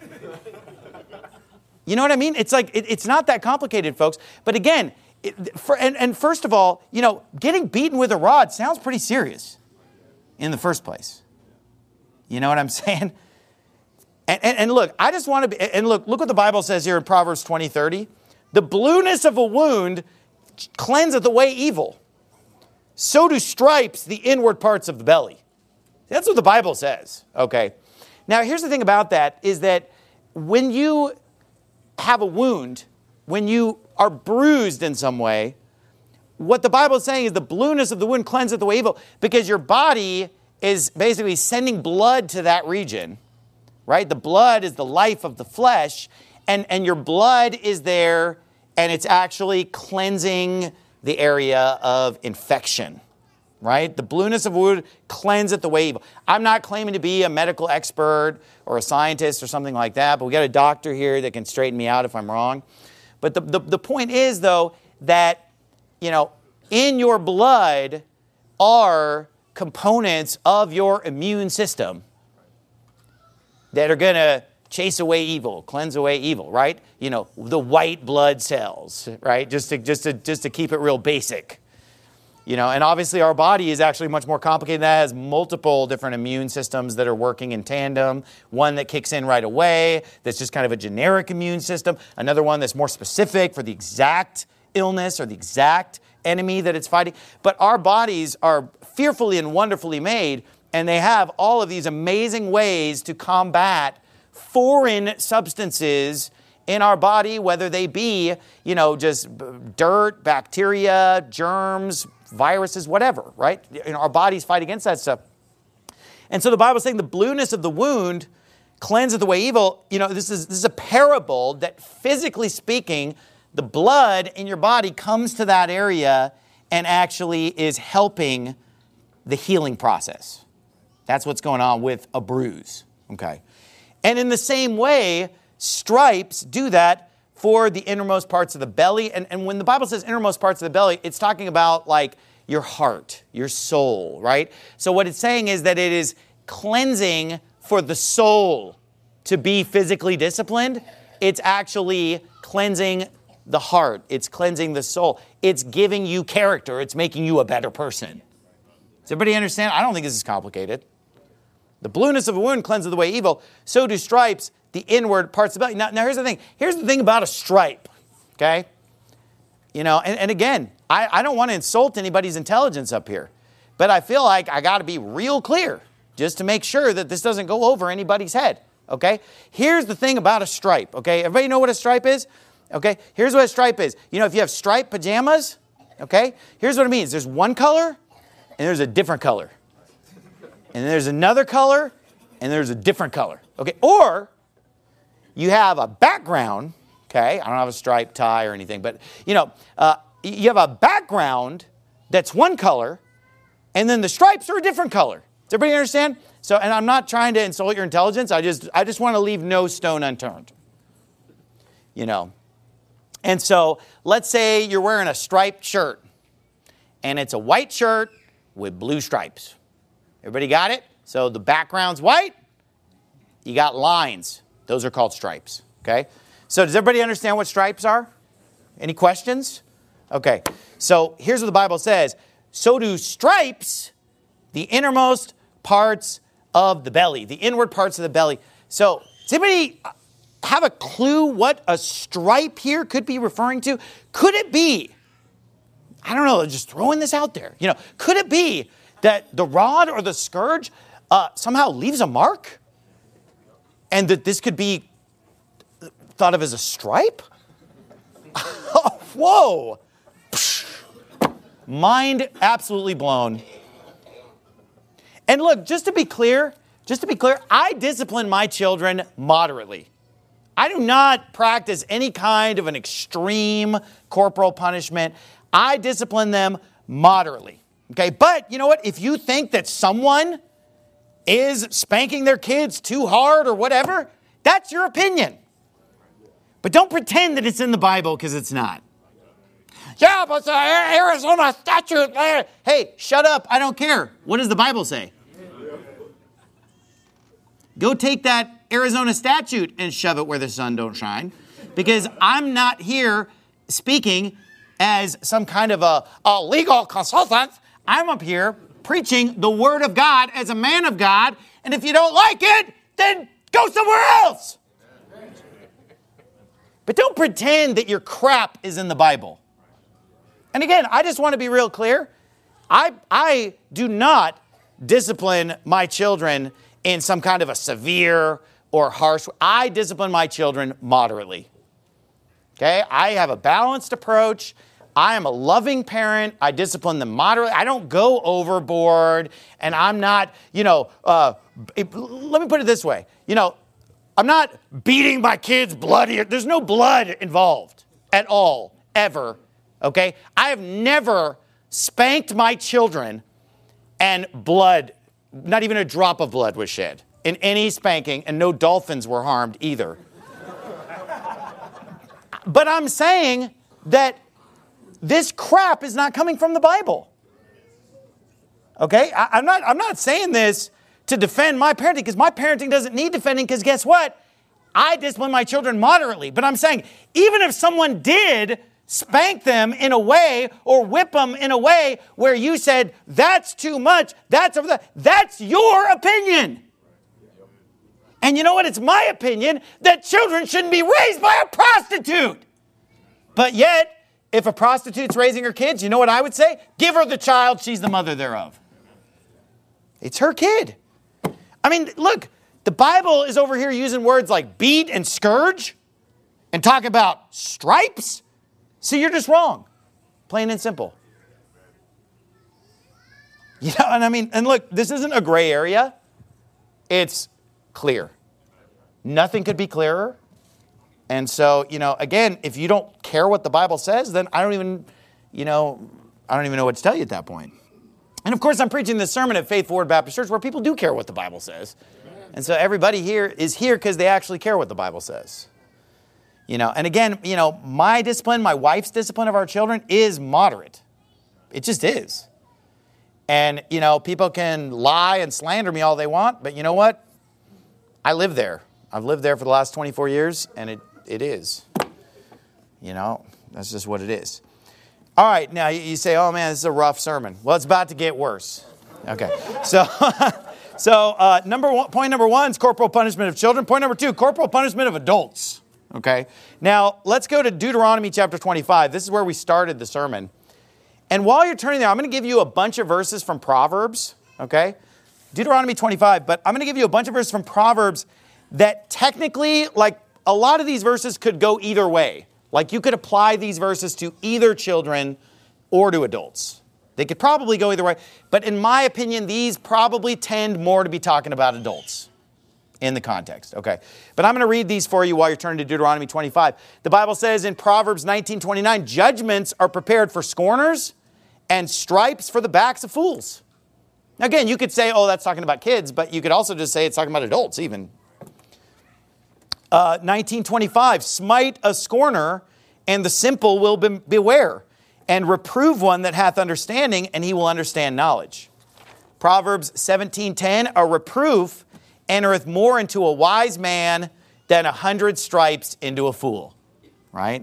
You know what I mean? It's like, it, it's not that complicated, folks. But again, it, for, and, and first of all, you know, getting beaten with a rod sounds pretty serious in the first place. You know what I'm saying? And, and, and look, I just want to be, and look, look what the Bible says here in Proverbs twenty thirty. The blueness of a wound cleanseth away evil. So do stripes the inward parts of the belly. That's what the Bible says. Okay. Now, here's the thing about that is that when you have a wound, when you are bruised in some way, what the Bible is saying is the blueness of the wound cleanseth away evil, because your body is basically sending blood to that region, right? The blood is the life of the flesh, and, and your blood is there, and it's actually cleansing the area of infection, right? The blueness of wound cleanseth away evil. I'm not claiming to be a medical expert or a scientist or something like that, but we got a doctor here that can straighten me out if I'm wrong. But the, the, the point is, though, that, you know, in your blood are components of your immune system that are going to chase away evil, cleanse away evil, right? You know, the white blood cells, right? Just to, just to, just to keep it real basic. You know, and obviously our body is actually much more complicated. That has multiple different immune systems that are working in tandem. One that kicks in right away, that's just kind of a generic immune system. Another one that's more specific for the exact illness or the exact enemy that it's fighting. But our bodies are fearfully and wonderfully made, and they have all of these amazing ways to combat foreign substances in our body, whether they be, you know, just dirt, bacteria, germs, viruses, whatever, right? You know, our bodies fight against that stuff. And so the Bible's saying the blueness of the wound cleanseth away evil. You know, this is, this is a parable that, physically speaking, the blood in your body comes to that area and actually is helping the healing process. That's what's going on with a bruise, okay? And in the same way, stripes do that for the innermost parts of the belly. And, and when the Bible says innermost parts of the belly, it's talking about like your heart, your soul, right? So what it's saying is that it is cleansing for the soul to be physically disciplined. It's actually cleansing the heart. It's cleansing the soul. It's giving you character. It's making you a better person. Does everybody understand? I don't think this is complicated. The blueness of a wound cleanses away evil. So do stripes, the inward parts of the belly. Now, now here's the thing. Here's the thing about a stripe, okay? You know, and, and again, I, I don't want to insult anybody's intelligence up here, but I feel like I got to be real clear just to make sure that this doesn't go over anybody's head, okay? Here's the thing about a stripe, okay? Everybody know what a stripe is? Okay, here's what a stripe is. You know, if you have striped pajamas, okay, here's what it means. There's one color, and there's a different color. And there's another color, and there's a different color. Okay, or you have a background, okay, I don't have a striped tie or anything, but, you know, uh, you have a background that's one color, and then the stripes are a different color. Does everybody understand? So, and I'm not trying to insult your intelligence. I just, I just want to leave no stone unturned. You know. And so, let's say you're wearing a striped shirt, and it's a white shirt with blue stripes. Everybody got it? So the background's white, you got lines. Those are called stripes, okay? So does everybody understand what stripes are? Any questions? Okay, so here's what the Bible says. So do stripes, the innermost parts of the belly, the inward parts of the belly. So does anybody have a clue what a stripe here could be referring to? Could it be, I don't know, just throwing this out there, you know, could it be that the rod or the scourge uh, somehow leaves a mark? And that this could be thought of as a stripe? Oh, whoa. Mind absolutely blown. And look, just to be clear, just to be clear, I discipline my children moderately. I do not practice any kind of an extreme corporal punishment. I discipline them moderately. Okay, but you know what? If you think that someone is spanking their kids too hard or whatever, that's your opinion. But don't pretend that it's in the Bible, because it's not. Yeah, but the Arizona statute. Hey, shut up. I don't care. What does the Bible say? Go take that Arizona statute and shove it where the sun don't shine. Because I'm not here speaking as some kind of a, a legal consultant. I'm up here preaching the Word of God as a man of God, and if you don't like it, then go somewhere else. But don't pretend that your crap is in the Bible. And again, I just want to be real clear. I, I do not discipline my children in some kind of a severe or harsh way. I discipline my children moderately. Okay? I have a balanced approach. I am a loving parent. I discipline them moderately. I don't go overboard, and I'm not, you know, uh, it, let me put it this way. You know, I'm not beating my kids bloody. There's no blood involved at all, ever, okay? I have never spanked my children and blood, not even a drop of blood was shed in any spanking, and no dolphins were harmed either. But I'm saying that this crap is not coming from the Bible. Okay? I, I'm not, I'm not saying this to defend my parenting, because my parenting doesn't need defending, because guess what? I discipline my children moderately. But I'm saying, even if someone did spank them in a way or whip them in a way where you said, that's too much, that's over the, that's your opinion. And you know what? It's my opinion that children shouldn't be raised by a prostitute. But yet, if a prostitute's raising her kids, you know what I would say? Give her the child, she's the mother thereof. It's her kid. I mean, look, the Bible is over here using words like beat and scourge and talk about stripes. So you're just wrong, plain and simple. You know, and I mean, and look, this isn't a gray area. It's clear. Nothing could be clearer. And so, you know, again, if you don't care what the Bible says, then I don't even, you know, I don't even know what to tell you at that point. And of course, I'm preaching this sermon at Faith Forward Baptist Church where people do care what the Bible says. And so everybody here is here because they actually care what the Bible says. You know, and again, you know, my discipline, my wife's discipline of our children is moderate. It just is. And, you know, people can lie and slander me all they want, but you know what? I live there. I've lived there for the last twenty-four years, and it, it is. You know, that's just what it is. All right, now you say, oh man, this is a rough sermon. Well, it's about to get worse. Okay, so... So uh, number one, point number one is corporal punishment of children. Point number two, corporal punishment of adults. Okay. Now, let's go to Deuteronomy chapter twenty-five. This is where we started the sermon. And while you're turning there, I'm going to give you a bunch of verses from Proverbs. Okay. Deuteronomy twenty-five, but I'm going to give you a bunch of verses from Proverbs that technically, like a lot of these verses could go either way. Like you could apply these verses to either children or to adults. They could probably go either way. But in my opinion, these probably tend more to be talking about adults in the context. Okay. But I'm going to read these for you while you're turning to Deuteronomy twenty-five. The Bible says in Proverbs nineteen twenty-nine, judgments are prepared for scorners and stripes for the backs of fools. Now again, you could say, oh, that's talking about kids, but you could also just say it's talking about adults even. Uh, nineteen twenty-five, smite a scorner and the simple will be- beware. And reprove one that hath understanding, and he will understand knowledge. Proverbs seventeen ten, a reproof entereth more into a wise man than a hundred stripes into a fool. Right?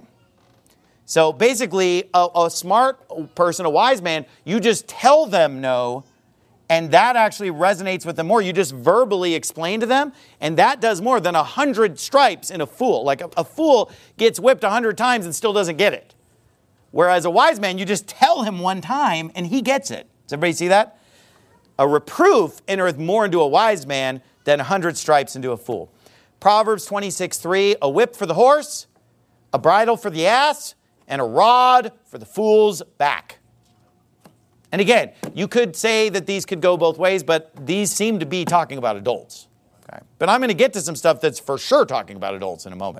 So basically, a, a smart person, a wise man, you just tell them no, and that actually resonates with them more. You just verbally explain to them, and that does more than a hundred stripes in a fool. Like a, a fool gets whipped a hundred times and still doesn't get it. Whereas a wise man, you just tell him one time and he gets it. Does everybody see that? A reproof entereth more into a wise man than a hundred stripes into a fool. Proverbs twenty-six three, a whip for the horse, a bridle for the ass, and a rod for the fool's back. And again, you could say that these could go both ways, but these seem to be talking about adults. Okay. But I'm going to get to some stuff that's for sure talking about adults in a moment.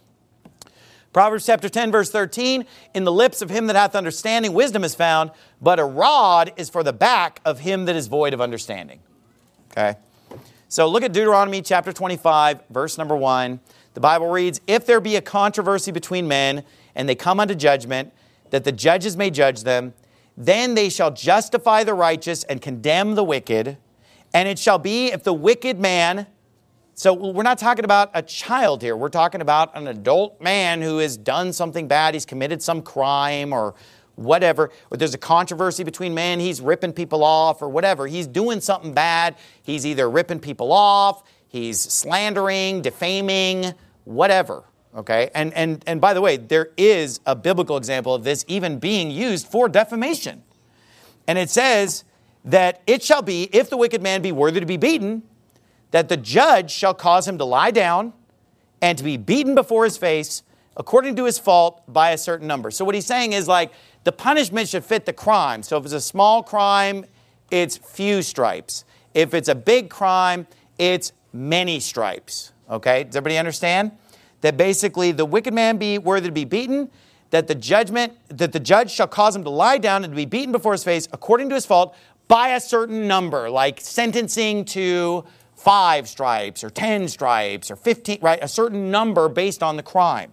Proverbs chapter ten, verse thirteen, in the lips of him that hath understanding, wisdom is found, but a rod is for the back of him that is void of understanding. Okay? So look at Deuteronomy chapter twenty-five, verse number one. The Bible reads, if there be a controversy between men, and they come unto judgment, that the judges may judge them, then they shall justify the righteous and condemn the wicked. And it shall be if the wicked man... So we're not talking about a child here. We're talking about an adult man who has done something bad. He's committed some crime or whatever. Or there's a controversy between men. He's ripping people off or whatever. He's doing something bad. He's either ripping people off, he's slandering, defaming, whatever. Okay? And, and, and by the way, there is a biblical example of this even being used for defamation. And it says that it shall be, if the wicked man be worthy to be beaten, that the judge shall cause him to lie down and to be beaten before his face according to his fault by a certain number. So what he's saying is like the punishment should fit the crime. So if it's a small crime, it's few stripes. If it's a big crime, it's many stripes. Okay? Does everybody understand? That basically the wicked man be worthy to be beaten, that the judgment, that the judge shall cause him to lie down and to be beaten before his face according to his fault by a certain number, like sentencing to five stripes or ten stripes or fifteen, right? A certain number based on the crime.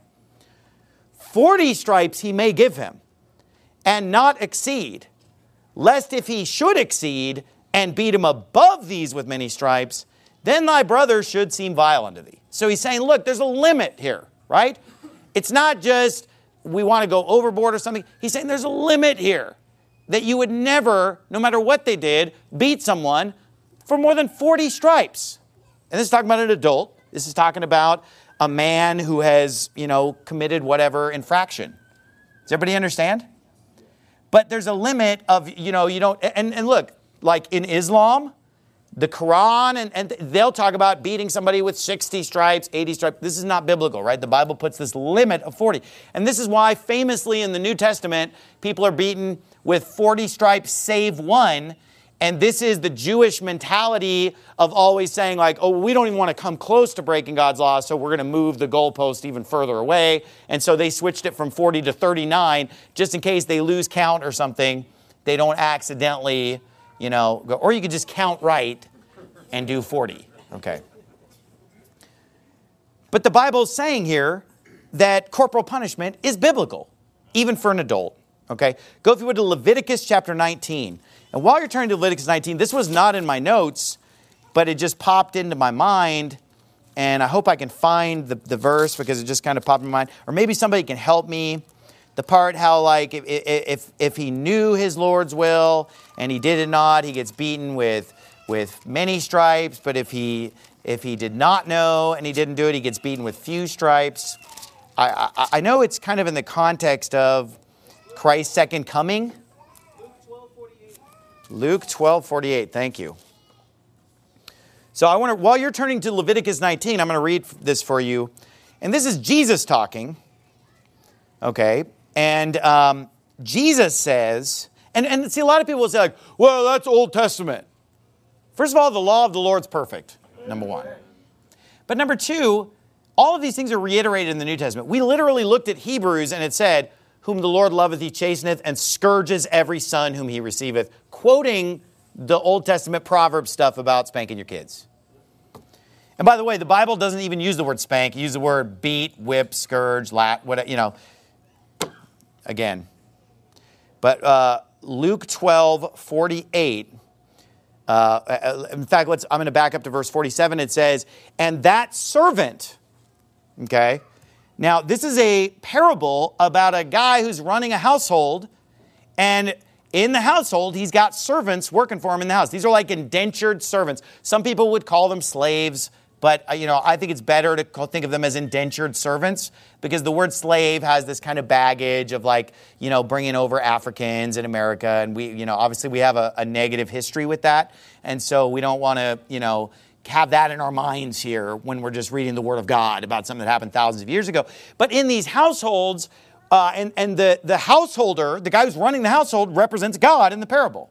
Forty stripes he may give him and not exceed, lest if he should exceed, and beat him above these with many stripes, then thy brother should seem vile unto thee. So he's saying, look, there's a limit here, right? It's not just we want to go overboard or something. He's saying there's a limit here that you would never, no matter what they did, beat someone for more than forty stripes. And this is talking about an adult. This is talking about a man who has, you know, committed whatever infraction. Does everybody understand? But there's a limit of, you know, you don't, and, and look, like in Islam, the Quran, and, and they'll talk about beating somebody with sixty stripes, eighty stripes. This is not biblical, right? The Bible puts this limit of forty. And this is why famously in the New Testament, people are beaten with forty stripes save one. And this is the Jewish mentality of always saying like, oh, we don't even want to come close to breaking God's law, so we're going to move the goalpost even further away. And so they switched it from forty to thirty-nine, just in case they lose count or something. They don't accidentally, you know, go, or you could just count right and do forty. Okay. But the Bible's saying here that corporal punishment is biblical, even for an adult. Okay. Go, if you would, to Leviticus chapter nineteen. And while you're turning to Leviticus nineteen, this was not in my notes, but it just popped into my mind. And I hope I can find the, the verse because it just kind of popped in my mind. Or maybe somebody can help me. The part how, like, if, if, if he knew his Lord's will and he did it not, he gets beaten with, with many stripes. But if he, if he did not know and he didn't do it, he gets beaten with few stripes. I, I, I know it's kind of in the context of Christ's second coming. Luke twelve forty-eight, thank you. So I want to, while you're turning to Leviticus nineteen, I'm going to read this for you. And this is Jesus talking. Okay. And um, Jesus says, and, and see, a lot of people will say like, well, that's Old Testament. First of all, the law of the Lord's perfect, number one. But number two, all of these things are reiterated in the New Testament. We literally looked at Hebrews and it said, whom the Lord loveth, he chasteneth, and scourges every son whom he receiveth, quoting the Old Testament Proverbs stuff about spanking your kids. And by the way, the Bible doesn't even use the word spank. It uses the word beat, whip, scourge, lat, whatever, you know. Again. But uh, Luke twelve forty-eight, uh, in fact, let's, I'm going to back up to verse forty-seven. It says, and that servant, okay. Now, this is a parable about a guy who's running a household, and in the household, he's got servants working for him in the house. These are like indentured servants. Some people would call them slaves, but uh, you know, I think it's better to call, think of them as indentured servants because the word slave has this kind of baggage of like, you know, bringing over Africans in America, and we, you know, obviously we have a, a negative history with that, and so we don't want to, you know, have that in our minds here when we're just reading the Word of God about something that happened thousands of years ago. But in these households, uh, and, and the, the householder, the guy who's running the household, represents God in the parable.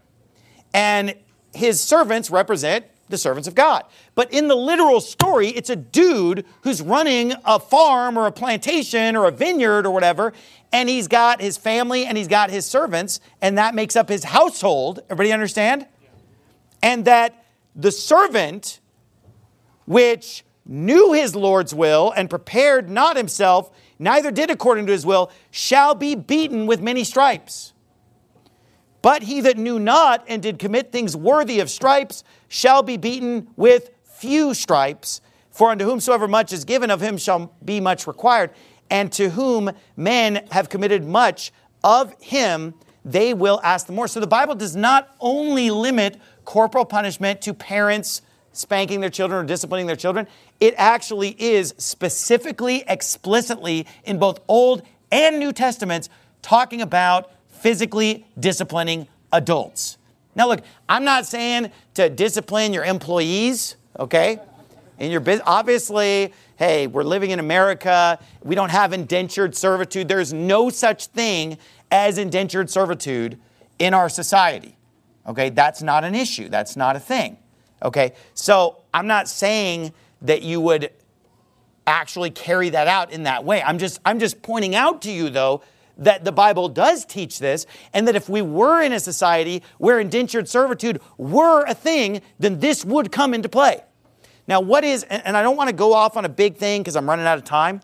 And his servants represent the servants of God. But in the literal story, it's a dude who's running a farm or a plantation or a vineyard or whatever, and he's got his family and he's got his servants, and that makes up his household. Everybody understand? And that the servant, which knew his Lord's will and prepared not himself, neither did according to his will, shall be beaten with many stripes. But he that knew not and did commit things worthy of stripes shall be beaten with few stripes. For unto whomsoever much is given, of him shall be much required. And to whom men have committed much, of him they will ask the more. So the Bible does not only limit corporal punishment to parents spanking their children or disciplining their children. It actually is specifically, explicitly in both Old and New Testaments talking about physically disciplining adults. Now look, I'm not saying to discipline your employees, okay? In your business, obviously, hey, we're living in America. We don't have indentured servitude. There's no such thing as indentured servitude in our society. Okay, that's not an issue. That's not a thing. Okay, so I'm not saying that you would actually carry that out in that way. I'm just, I'm just pointing out to you, though, that the Bible does teach this, and that if we were in a society where indentured servitude were a thing, then this would come into play. Now, what is, and I don't want to go off on a big thing because I'm running out of time,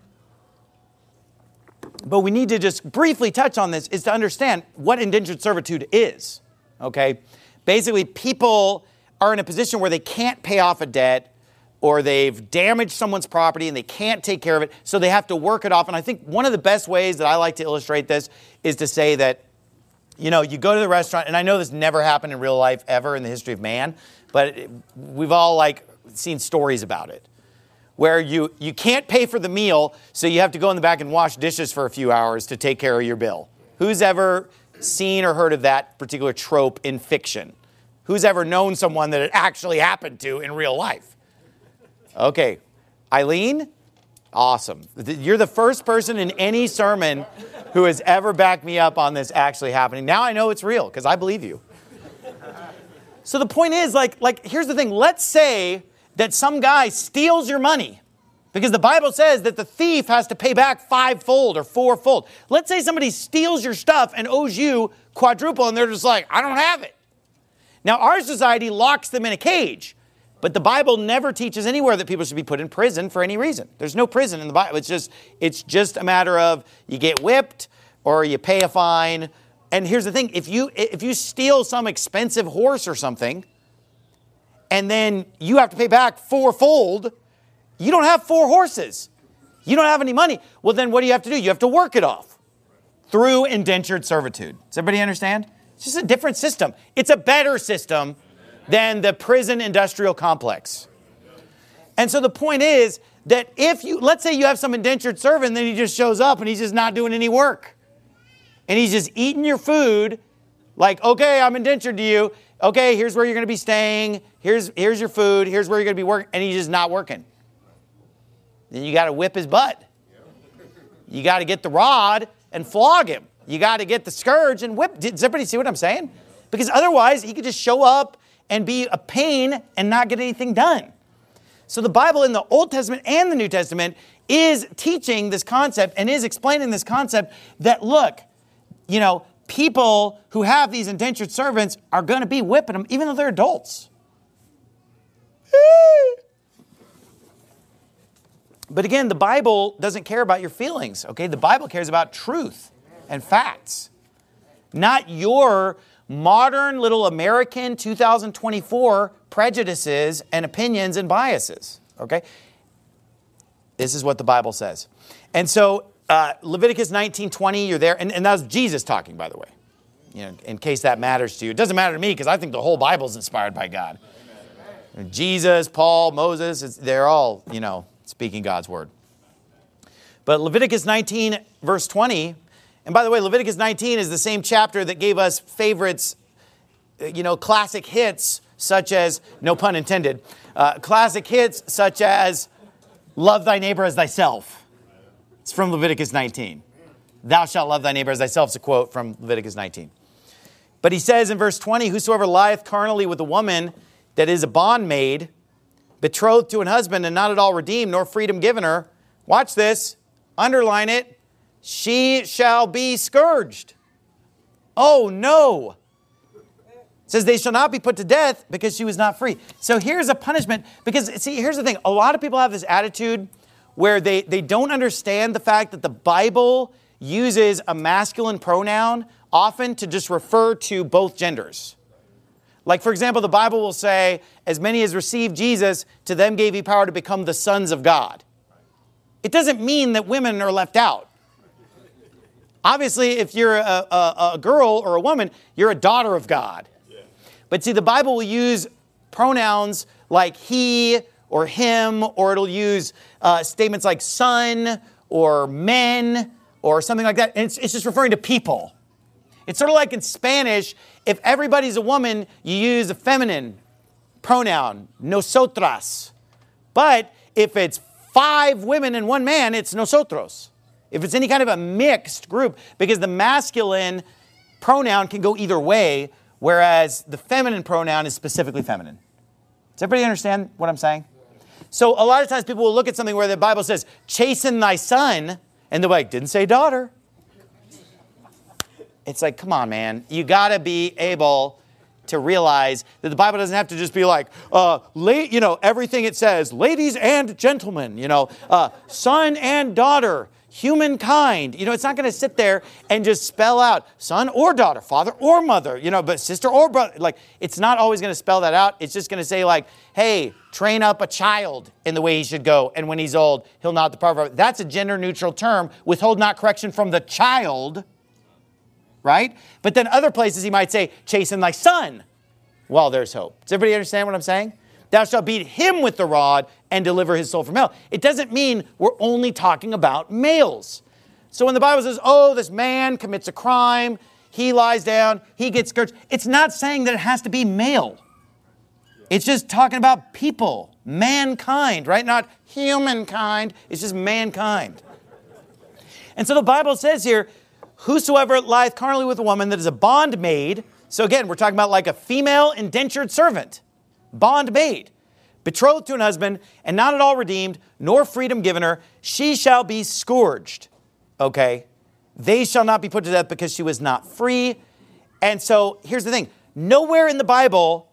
but we need to just briefly touch on this, is to understand what indentured servitude is. Okay? basically people are in a position where they can't pay off a debt, or they've damaged someone's property and they can't take care of it, so they have to work it off. And I think one of the best ways that I like to illustrate this is to say that, you know, you go to the restaurant, and I know this never happened in real life ever in the history of man, but it, we've all like seen stories about it, where you, you can't pay for the meal, so you have to go in the back and wash dishes for a few hours to take care of your bill. Who's ever seen or heard of that particular trope in fiction? Who's ever known someone that it actually happened to in real life? Okay, Eileen, awesome. You're the first person in any sermon who has ever backed me up on this actually happening. Now I know it's real because I believe you. So the point is, like, like, here's the thing. Let's say that some guy steals your money, because the Bible says that the thief has to pay back fivefold or fourfold. Let's say somebody steals your stuff and owes you quadruple, and they're just like, I don't have it. Now, our society locks them in a cage. But the Bible never teaches anywhere that people should be put in prison for any reason. There's no prison in the Bible. It's just, it's just a matter of you get whipped or you pay a fine. And here's the thing. If you, if you steal some expensive horse or something, and then you have to pay back fourfold, you don't have four horses. You don't have any money. Well, then what do you have to do? You have to work it off through indentured servitude. Does everybody understand? It's just a different system. It's a better system than the prison industrial complex. And so the point is that if you, let's say you have some indentured servant, and then he just shows up and he's just not doing any work. And he's just eating your food, like, okay, I'm indentured to you. Okay, here's where you're going to be staying. Here's, here's your food. Here's where you're going to be working. And he's just not working. Then you got to whip his butt. You got to get the rod and flog him. You got to get the scourge and whip. Does everybody see what I'm saying? Because otherwise he could just show up and be a pain and not get anything done. So the Bible in the Old Testament and the New Testament is teaching this concept and is explaining this concept that, look, you know, people who have these indentured servants are going to be whipping them even though they're adults. But again, the Bible doesn't care about your feelings, okay? The Bible cares about truth and facts, not your modern little American two thousand twenty-four prejudices and opinions and biases, okay? This is what the Bible says. And so uh, Leviticus nineteen twenty, you're there, and, and that's Jesus talking, by the way, you know, in case that matters to you. It doesn't matter to me because I think the whole Bible is inspired by God. Amen. Jesus, Paul, Moses, it's, they're all, you know, speaking God's word. But Leviticus nineteen, verse twenty, and by the way, Leviticus nineteen is the same chapter that gave us favorites, you know, classic hits such as, no pun intended, uh, classic hits such as, love thy neighbor as thyself. It's from Leviticus nineteen. Thou shalt love thy neighbor as thyself is a quote from Leviticus nineteen. But he says in verse twenty, whosoever lieth carnally with a woman that is a bondmaid, betrothed to an husband and not at all redeemed, nor freedom given her, watch this, underline it, she shall be scourged. Oh, no. It says they shall not be put to death because she was not free. So here's a punishment. Because, see, here's the thing. A lot of people have this attitude where they, they don't understand the fact that the Bible uses a masculine pronoun often to just refer to both genders. Like, for example, the Bible will say, as many as received Jesus, to them gave he power to become the sons of God. It doesn't mean that women are left out. Obviously, if you're a, a, a girl or a woman, you're a daughter of God. Yeah. But see, the Bible will use pronouns like he or him, or it'll use uh, statements like son or men or something like that. And it's, it's just referring to people. It's sort of like in Spanish, if everybody's a woman, you use a feminine pronoun, nosotras. But if it's five women and one man, it's nosotros. If it's any kind of a mixed group, because the masculine pronoun can go either way, whereas the feminine pronoun is specifically feminine. Does everybody understand what I'm saying? So a lot of times people will look at something where the Bible says, chasten thy son, and they're like, didn't say daughter. It's like, come on, man. You got to be able to realize that the Bible doesn't have to just be like, uh, la- you know, everything it says, ladies and gentlemen, you know, uh, son and daughter. humankind. You know, it's not going to sit there and just spell out son or daughter, father or mother, you know, but sister or brother. Like, it's not always going to spell that out. It's just going to say like, hey, train up a child in the way he should go. And when he's old, he'll not depart from it. That's a gender neutral term. Withhold not correction from the child, right? But then other places he might say, chasten thy son while there's hope. Does everybody understand what I'm saying? Thou shalt beat him with the rod and deliver his soul from hell. It doesn't mean we're only talking about males. So when the Bible says, oh, this man commits a crime, he lies down, he gets scourged, it's not saying that it has to be male. It's just talking about people, mankind, right? Not humankind. It's just mankind. And so the Bible says here, whosoever lieth carnally with a woman that is a bondmaid. So again, we're talking about like a female indentured servant. Bondmaid, betrothed to an husband, and not at all redeemed, nor freedom given her, she shall be scourged. Okay? They shall not be put to death because she was not free. And so here's the thing. Nowhere in the Bible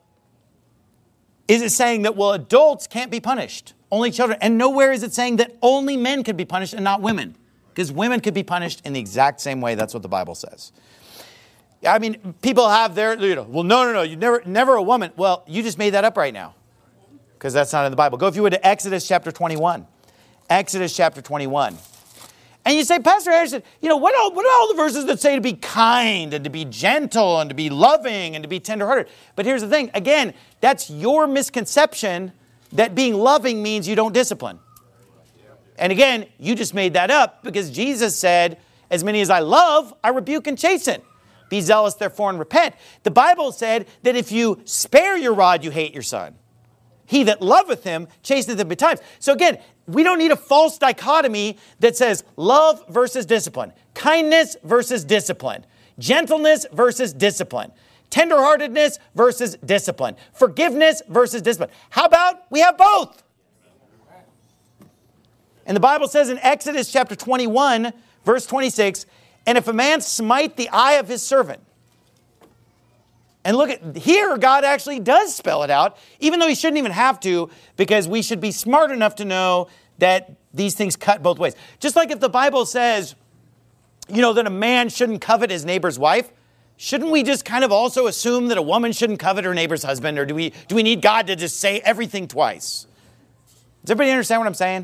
is it saying that, well, adults can't be punished, only children. And nowhere is it saying that only men could be punished and not women. Because women could be punished in the exact same way. That's what the Bible says. I mean, people have their, you know, well, no, no, no, you never, never a woman. Well, you just made that up right now because that's not in the Bible. Go, if you would, to Exodus chapter twenty-one. Exodus chapter twenty-one. And you say, Pastor Anderson, you know, what, all, what are all the verses that say to be kind and to be gentle and to be loving and to be tenderhearted? But here's the thing. Again, that's your misconception that being loving means you don't discipline. And again, you just made that up because Jesus said, as many as I love, I rebuke and chasten. Be zealous, therefore, and repent. The Bible said that if you spare your rod, you hate your son. He that loveth him chasteneth him betimes. So again, we don't need a false dichotomy that says love versus discipline, kindness versus discipline, gentleness versus discipline, tenderheartedness versus discipline, forgiveness versus discipline. How about we have both? And the Bible says in Exodus chapter twenty-one, verse twenty-six, and if a man smite the eye of his servant. And look at here, God actually does spell it out, even though he shouldn't even have to, because we should be smart enough to know that these things cut both ways. Just like if the Bible says, you know, that a man shouldn't covet his neighbor's wife, shouldn't we just kind of also assume that a woman shouldn't covet her neighbor's husband? Or do we, do we need God to just say everything twice? Does everybody understand what I'm saying?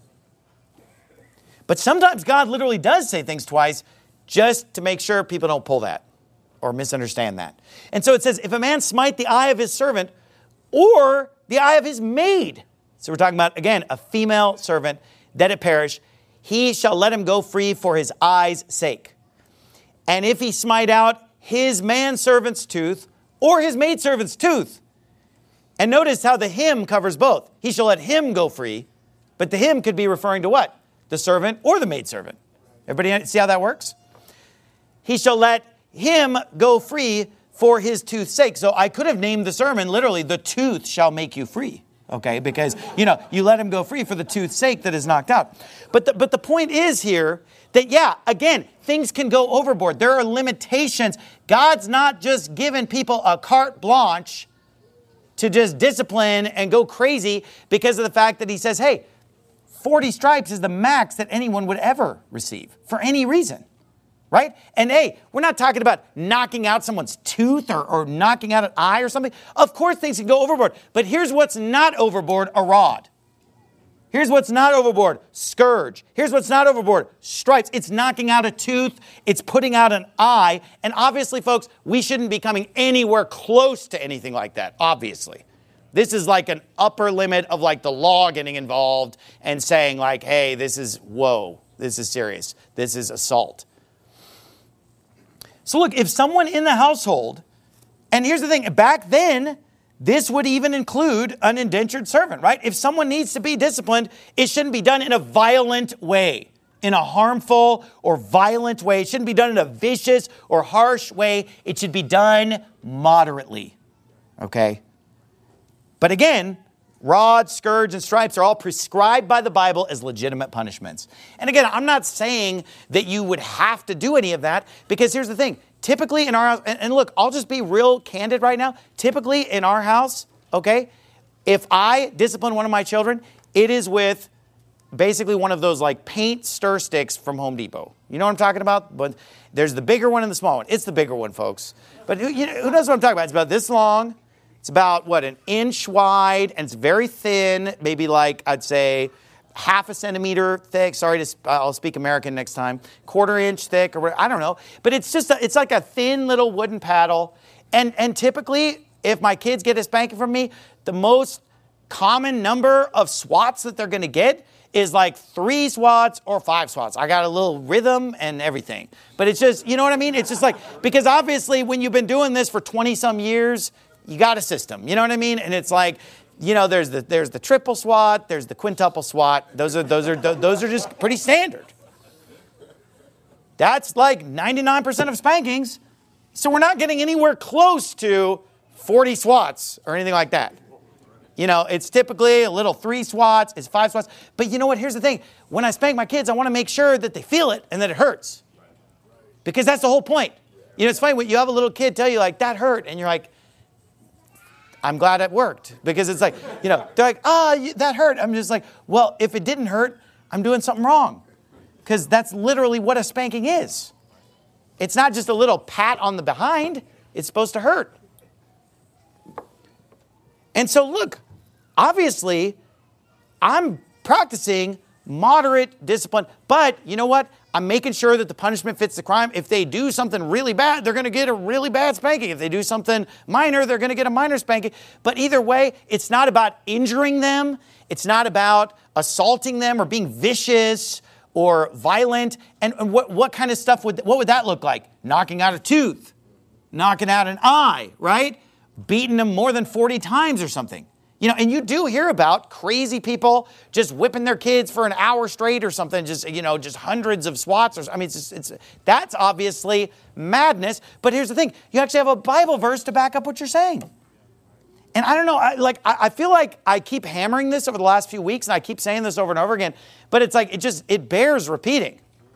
But sometimes God literally does say things twice just to make sure people don't pull that or misunderstand that. And so it says, if a man smite the eye of his servant or the eye of his maid. So we're talking about, again, a female servant, that it perish. He shall let him go free for his eye's sake. And if he smite out his manservant's tooth or his maidservant's tooth. And notice how the him covers both. He shall let him go free. But the him could be referring to what? The servant or the maidservant. Everybody see how that works? He shall let him go free for his tooth's sake. So I could have named the sermon literally, the tooth shall make you free. Okay, because, you know, you let him go free for the tooth's sake that is knocked out. But the, but the point is here that, yeah, again, things can go overboard. There are limitations. God's not just giving people a carte blanche to just discipline and go crazy because of the fact that he says, hey, forty stripes is the max that anyone would ever receive for any reason. Right? And hey, we're not talking about knocking out someone's tooth or, or knocking out an eye or something. Of course things can go overboard. But here's what's not overboard, a rod. Here's what's not overboard, scourge. Here's what's not overboard, stripes. It's knocking out a tooth. It's putting out an eye. And obviously, folks, we shouldn't be coming anywhere close to anything like that, obviously. This is like an upper limit of like the law getting involved and saying like, hey, this is, whoa, this is serious. This is assault. So look, if someone in the household, and here's the thing, back then, this would even include an indentured servant, right? If someone needs to be disciplined, it shouldn't be done in a violent way, in a harmful or violent way. It shouldn't be done in a vicious or harsh way. It should be done moderately, okay? But again, rod, scourge, and stripes are all prescribed by the Bible as legitimate punishments. And again, I'm not saying that you would have to do any of that, because here's the thing. Typically in our house, and, and look, I'll just be real candid right now. Typically in our house, okay, if I discipline one of my children, it is with basically one of those like paint stir sticks from Home Depot. You know what I'm talking about? But there's the bigger one and the small one. It's the bigger one, folks. But who, you know, who knows what I'm talking about? It's about this long. It's about, what, an inch wide, and it's very thin, maybe like, I'd say, half a centimeter thick. Sorry, to, I'll speak American next time. Quarter inch thick, or whatever, I don't know. But it's just, a, it's like a thin little wooden paddle. And, and typically, if my kids get a spanking from me, the most common number of swats that they're going to get is like three swats or five swats. I got a little rhythm and everything. But it's just, you know what I mean? It's just like, because obviously when you've been doing this for twenty some years, you got a system. You know what I mean? And it's like, you know, there's the there's the triple swat, there's the quintuple swat. Those are those are those are just pretty standard. That's like ninety-nine percent of spankings. So we're not getting anywhere close to forty swats or anything like that. You know, it's typically a little three swats, it's five swats. But you know what? Here's the thing. When I spank my kids, I want to make sure that they feel it and that it hurts. Because that's the whole point. You know, it's funny when you have a little kid tell you, like, that hurt. And you're like, I'm glad it worked. Because it's like, you know, they're like, ah, oh, that hurt. I'm just like, well, if it didn't hurt, I'm doing something wrong. Because that's literally what a spanking is. It's not just a little pat on the behind. It's supposed to hurt. And so look, obviously, I'm practicing moderate discipline. But you know what? I'm making sure that the punishment fits the crime. If they do something really bad, they're going to get a really bad spanking. If they do something minor, they're going to get a minor spanking. But either way, it's not about injuring them. It's not about assaulting them or being vicious or violent. And, and what, what kind of stuff would, what would that look like? Knocking out a tooth, knocking out an eye, right? Beating them more than forty times or something. You know, and you do hear about crazy people just whipping their kids for an hour straight or something, just, you know, just hundreds of swats. Or, I mean, it's, just, it's that's obviously madness. But here's the thing. You actually have a Bible verse to back up what you're saying. And I don't know, I, like, I, I feel like I keep hammering this over the last few weeks, and I keep saying this over and over again, but it's like, it just, it bears repeating.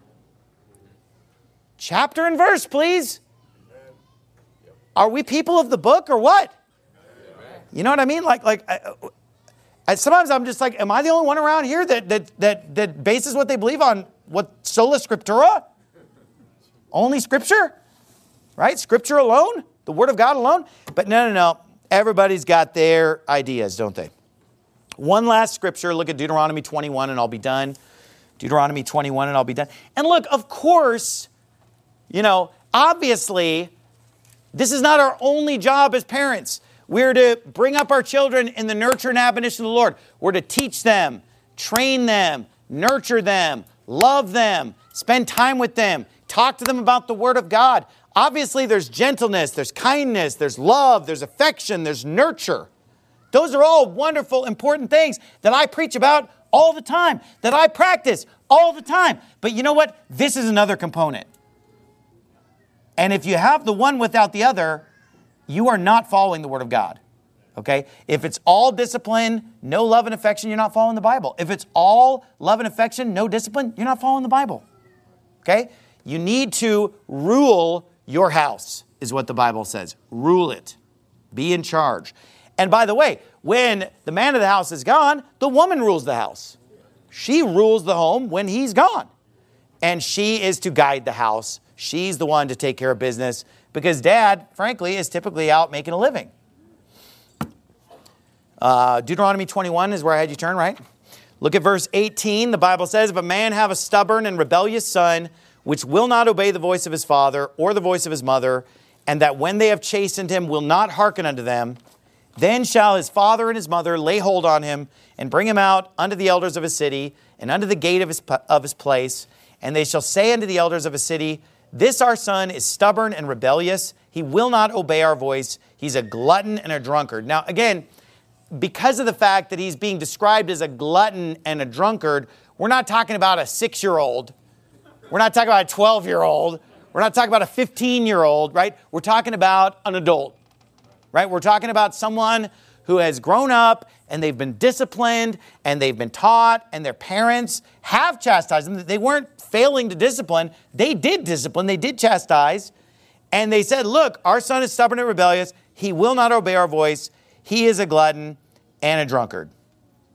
Chapter and verse, please. Are we people of the book or what? You know what I mean? Like, like I, I, sometimes I'm just like, am I the only one around here that that that that bases what they believe on what sola scriptura? Only Scripture, right? Scripture alone, the Word of God alone. But no, no, no. Everybody's got their ideas, don't they? One last scripture. Look at Deuteronomy twenty-one, and I'll be done. Deuteronomy twenty-one, and I'll be done. And look, of course, you know, obviously, this is not our only job as parents. We're to bring up our children in the nurture and admonition of the Lord. We're to teach them, train them, nurture them, love them, spend time with them, talk to them about the Word of God. Obviously, there's gentleness, there's kindness, there's love, there's affection, there's nurture. Those are all wonderful, important things that I preach about all the time, that I practice all the time. But you know what? This is another component. And if you have the one without the other, you are not following the Word of God, okay? If it's all discipline, no love and affection, you're not following the Bible. If it's all love and affection, no discipline, you're not following the Bible, okay? You need to rule your house, is what the Bible says. Rule it. Be in charge. And by the way, when the man of the house is gone, the woman rules the house. She rules the home when he's gone. And she is to guide the house. She's the one to take care of business. Because dad, frankly, is typically out making a living. Uh, Deuteronomy twenty-one is where I had you turn, right? Look at verse eighteen. The Bible says, if a man have a stubborn and rebellious son, which will not obey the voice of his father or the voice of his mother, and that when they have chastened him will not hearken unto them, then shall his father and his mother lay hold on him and bring him out unto the elders of his city and unto the gate of his, of his place. And they shall say unto the elders of his city, this our son is stubborn and rebellious. He will not obey our voice. He's a glutton and a drunkard. Now, again, because of the fact that he's being described as a glutton and a drunkard, we're not talking about a six-year-old. We're not talking about a twelve-year-old. We're not talking about a fifteen-year-old, right? We're talking about an adult, right? We're talking about someone who has grown up and they've been disciplined and they've been taught and their parents have chastised them. They weren't failing to discipline. They did discipline. They did chastise. And they said, look, our son is stubborn and rebellious. He will not obey our voice. He is a glutton and a drunkard.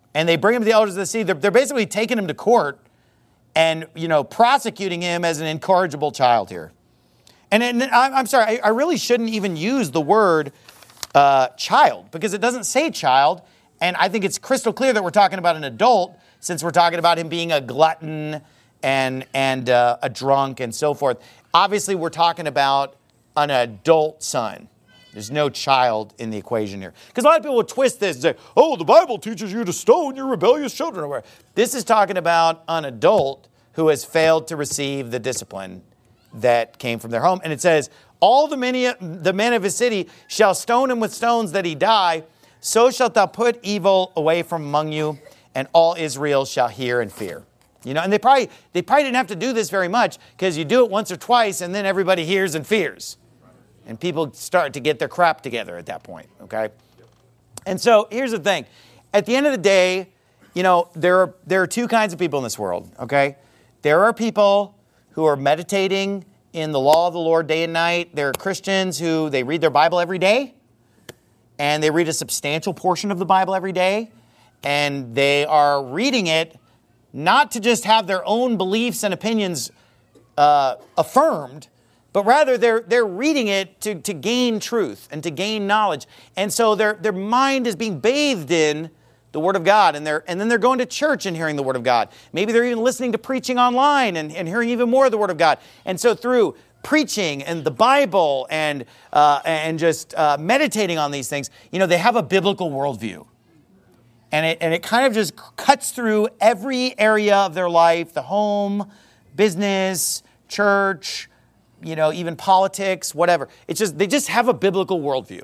and they bring him to the elders of the city. They're, they're basically taking him to court and, you know, prosecuting him as an incorrigible child here. And, and I'm, I'm sorry, I, I really shouldn't even use the word uh, child, because it doesn't say child. And I think it's crystal clear that we're talking about an adult, since we're talking about him being a glutton and, and uh, a drunk and so forth. Obviously, we're talking about an adult son. There's no child in the equation here. Because a lot of people will twist this and say, oh, the Bible teaches you to stone your rebellious children. Or whatever. This is talking about an adult who has failed to receive the discipline that came from their home. And it says, all the, many, the men of his city shall stone him with stones that he die. So shalt thou put evil away from among you, and all Israel shall hear and fear. You know, and they probably, they probably didn't have to do this very much, because you do it once or twice, and then everybody hears and fears. And people start to get their crap together at that point, okay? And so here's the thing. At the end of the day, you know, there are, there are two kinds of people in this world, okay? There are people who are meditating in the law of the Lord day and night. There are Christians who, they read their Bible every day, and they read a substantial portion of the Bible every day, and they are reading it not to just have their own beliefs and opinions uh, affirmed, but rather they're they're reading it to, to gain truth and to gain knowledge. And so their their mind is being bathed in the Word of God, and they're and then they're going to church and hearing the Word of God. Maybe they're even listening to preaching online and, and hearing even more of the Word of God. And so through preaching and the Bible and uh, and just uh, meditating on these things, you know, they have a biblical worldview. And it and it kind of just cuts through every area of their life, the home, business, church, you know, even politics, whatever. It's just, they just have a biblical worldview.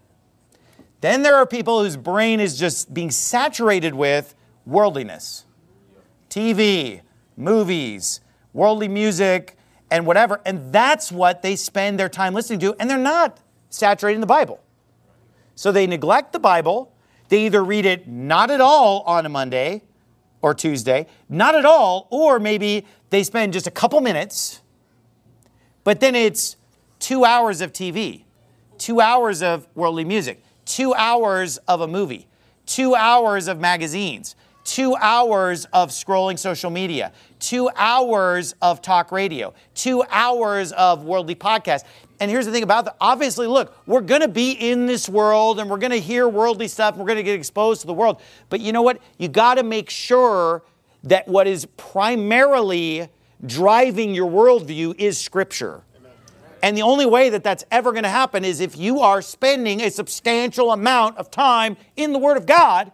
Then there are people whose brain is just being saturated with worldliness. T V, movies, worldly music, and whatever. And that's what they spend their time listening to. And they're not saturated in the Bible. So they neglect the Bible. They either read it not at all on a Monday or Tuesday, not at all, or maybe they spend just a couple minutes. But then it's two hours of T V, two hours of worldly music, two hours of a movie, two hours of magazines, two hours of scrolling social media, two hours of talk radio, two hours of worldly podcasts. And here's the thing about that. Obviously, look, we're going to be in this world and we're going to hear worldly stuff. And we're going to get exposed to the world. But you know what? You got to make sure that what is primarily driving your worldview is Scripture. Amen. And the only way that that's ever going to happen is if you are spending a substantial amount of time in the Word of God.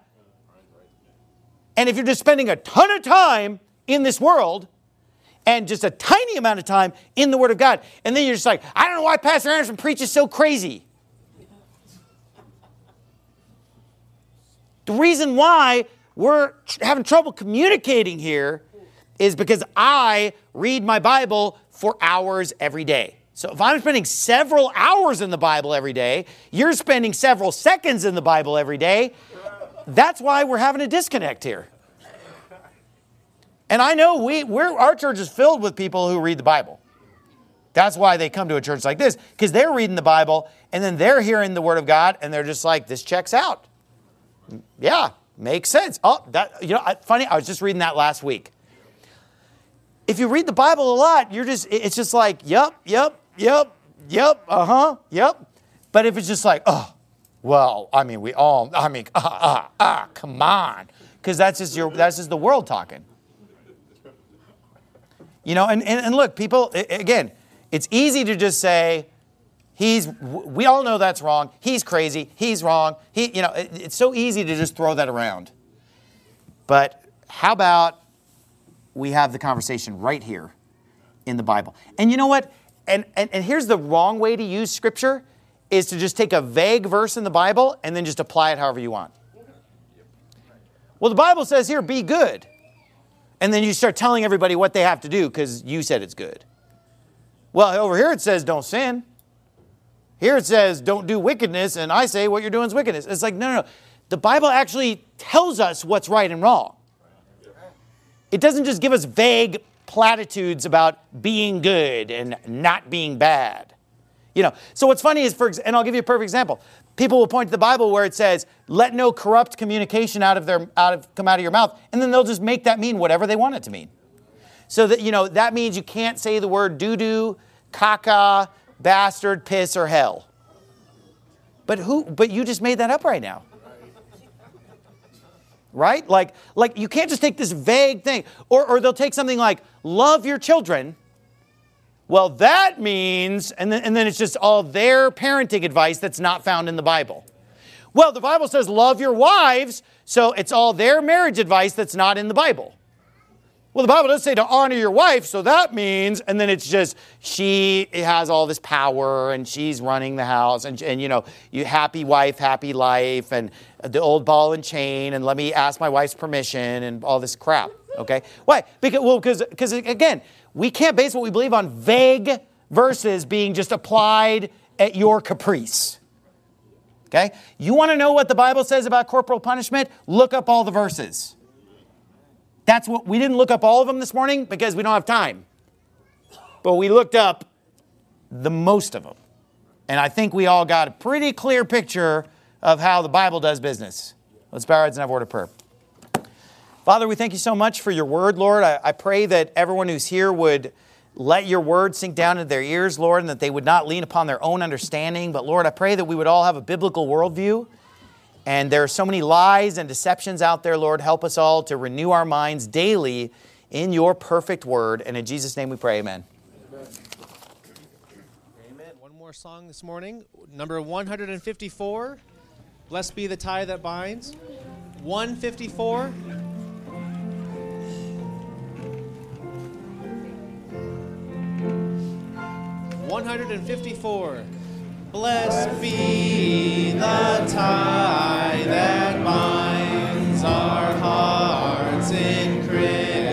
And if you're just spending a ton of time in this world and just a tiny amount of time in the Word of God, and then you're just like, I don't know why Pastor Anderson preaches so crazy. The reason why we're having trouble communicating here is because I read my Bible for hours every day. So if I'm spending several hours in the Bible every day, you're spending several seconds in the Bible every day. That's why we're having a disconnect here. And I know we, we're, our church is filled with people who read the Bible. That's why they come to a church like this, because they're reading the Bible and then they're hearing the Word of God and they're just like, this checks out. Yeah, makes sense. Oh, that, you know, funny, I was just reading that last week. If you read the Bible a lot, you're just, it's just like, yep, yep, yep, yep, uh-huh, yep. But if it's just like, oh, well, I mean, we all, I mean, ah, ah, ah, come on. Because that's just your, that's just the world talking. You know, and, and, and look, people, again, it's easy to just say, he's, we all know that's wrong. He's crazy. He's wrong. He, you know, it, it's so easy to just throw that around. But how about we have the conversation right here in the Bible? And you know what? And, and, and here's the wrong way to use Scripture, is to just take a vague verse in the Bible and then just apply it however you want. Well, the Bible says here, be good. And then you start telling everybody what they have to do because you said it's good. Well, over here it says don't sin. Here it says don't do wickedness, and I say what you're doing is wickedness. It's like, no, no, no. The Bible actually tells us what's right and wrong. It doesn't just give us vague platitudes about being good and not being bad. You know, so what's funny is, for ex- and I'll give you a perfect example. People will point to the Bible where it says, "Let no corrupt communication out of their out of come out of your mouth," and then they'll just make that mean whatever they want it to mean. So that you know that means you can't say the word doo-doo, caca, bastard, piss, or hell. But who? But you just made that up right now. Right? Like, like you can't just take this vague thing, or or they'll take something like love your children. Well, that means, and then, and then it's just all their parenting advice that's not found in the Bible. Well, the Bible says love your wives, so it's all their marriage advice that's not in the Bible. Well, the Bible does say to honor your wife, so that means, and then it's just she has all this power and she's running the house, and, and you know, you happy wife, happy life, and the old ball and chain, and let me ask my wife's permission, and all this crap. Okay, why? Because well, because because again. We can't base what we believe on vague verses being just applied at your caprice. Okay? You want to know what the Bible says about corporal punishment? Look up all the verses. That's what we didn't look up all of them this morning because we don't have time. But we looked up the most of them. And I think we all got a pretty clear picture of how the Bible does business. Let's bow our heads and have a word of prayer. Father, we thank you so much for your word, Lord. I, I pray that everyone who's here would let your word sink down into their ears, Lord, and that they would not lean upon their own understanding. But Lord, I pray that we would all have a biblical worldview. And there are so many lies and deceptions out there, Lord. Help us all to renew our minds daily in your perfect word. And in Jesus' name we pray, amen. Amen. Amen. One more song this morning, number one hundred fifty-four, Blessed Be the Tie That Binds. one fifty-four. one hundred fifty-four. Blessed be the tie that binds our hearts in Christ.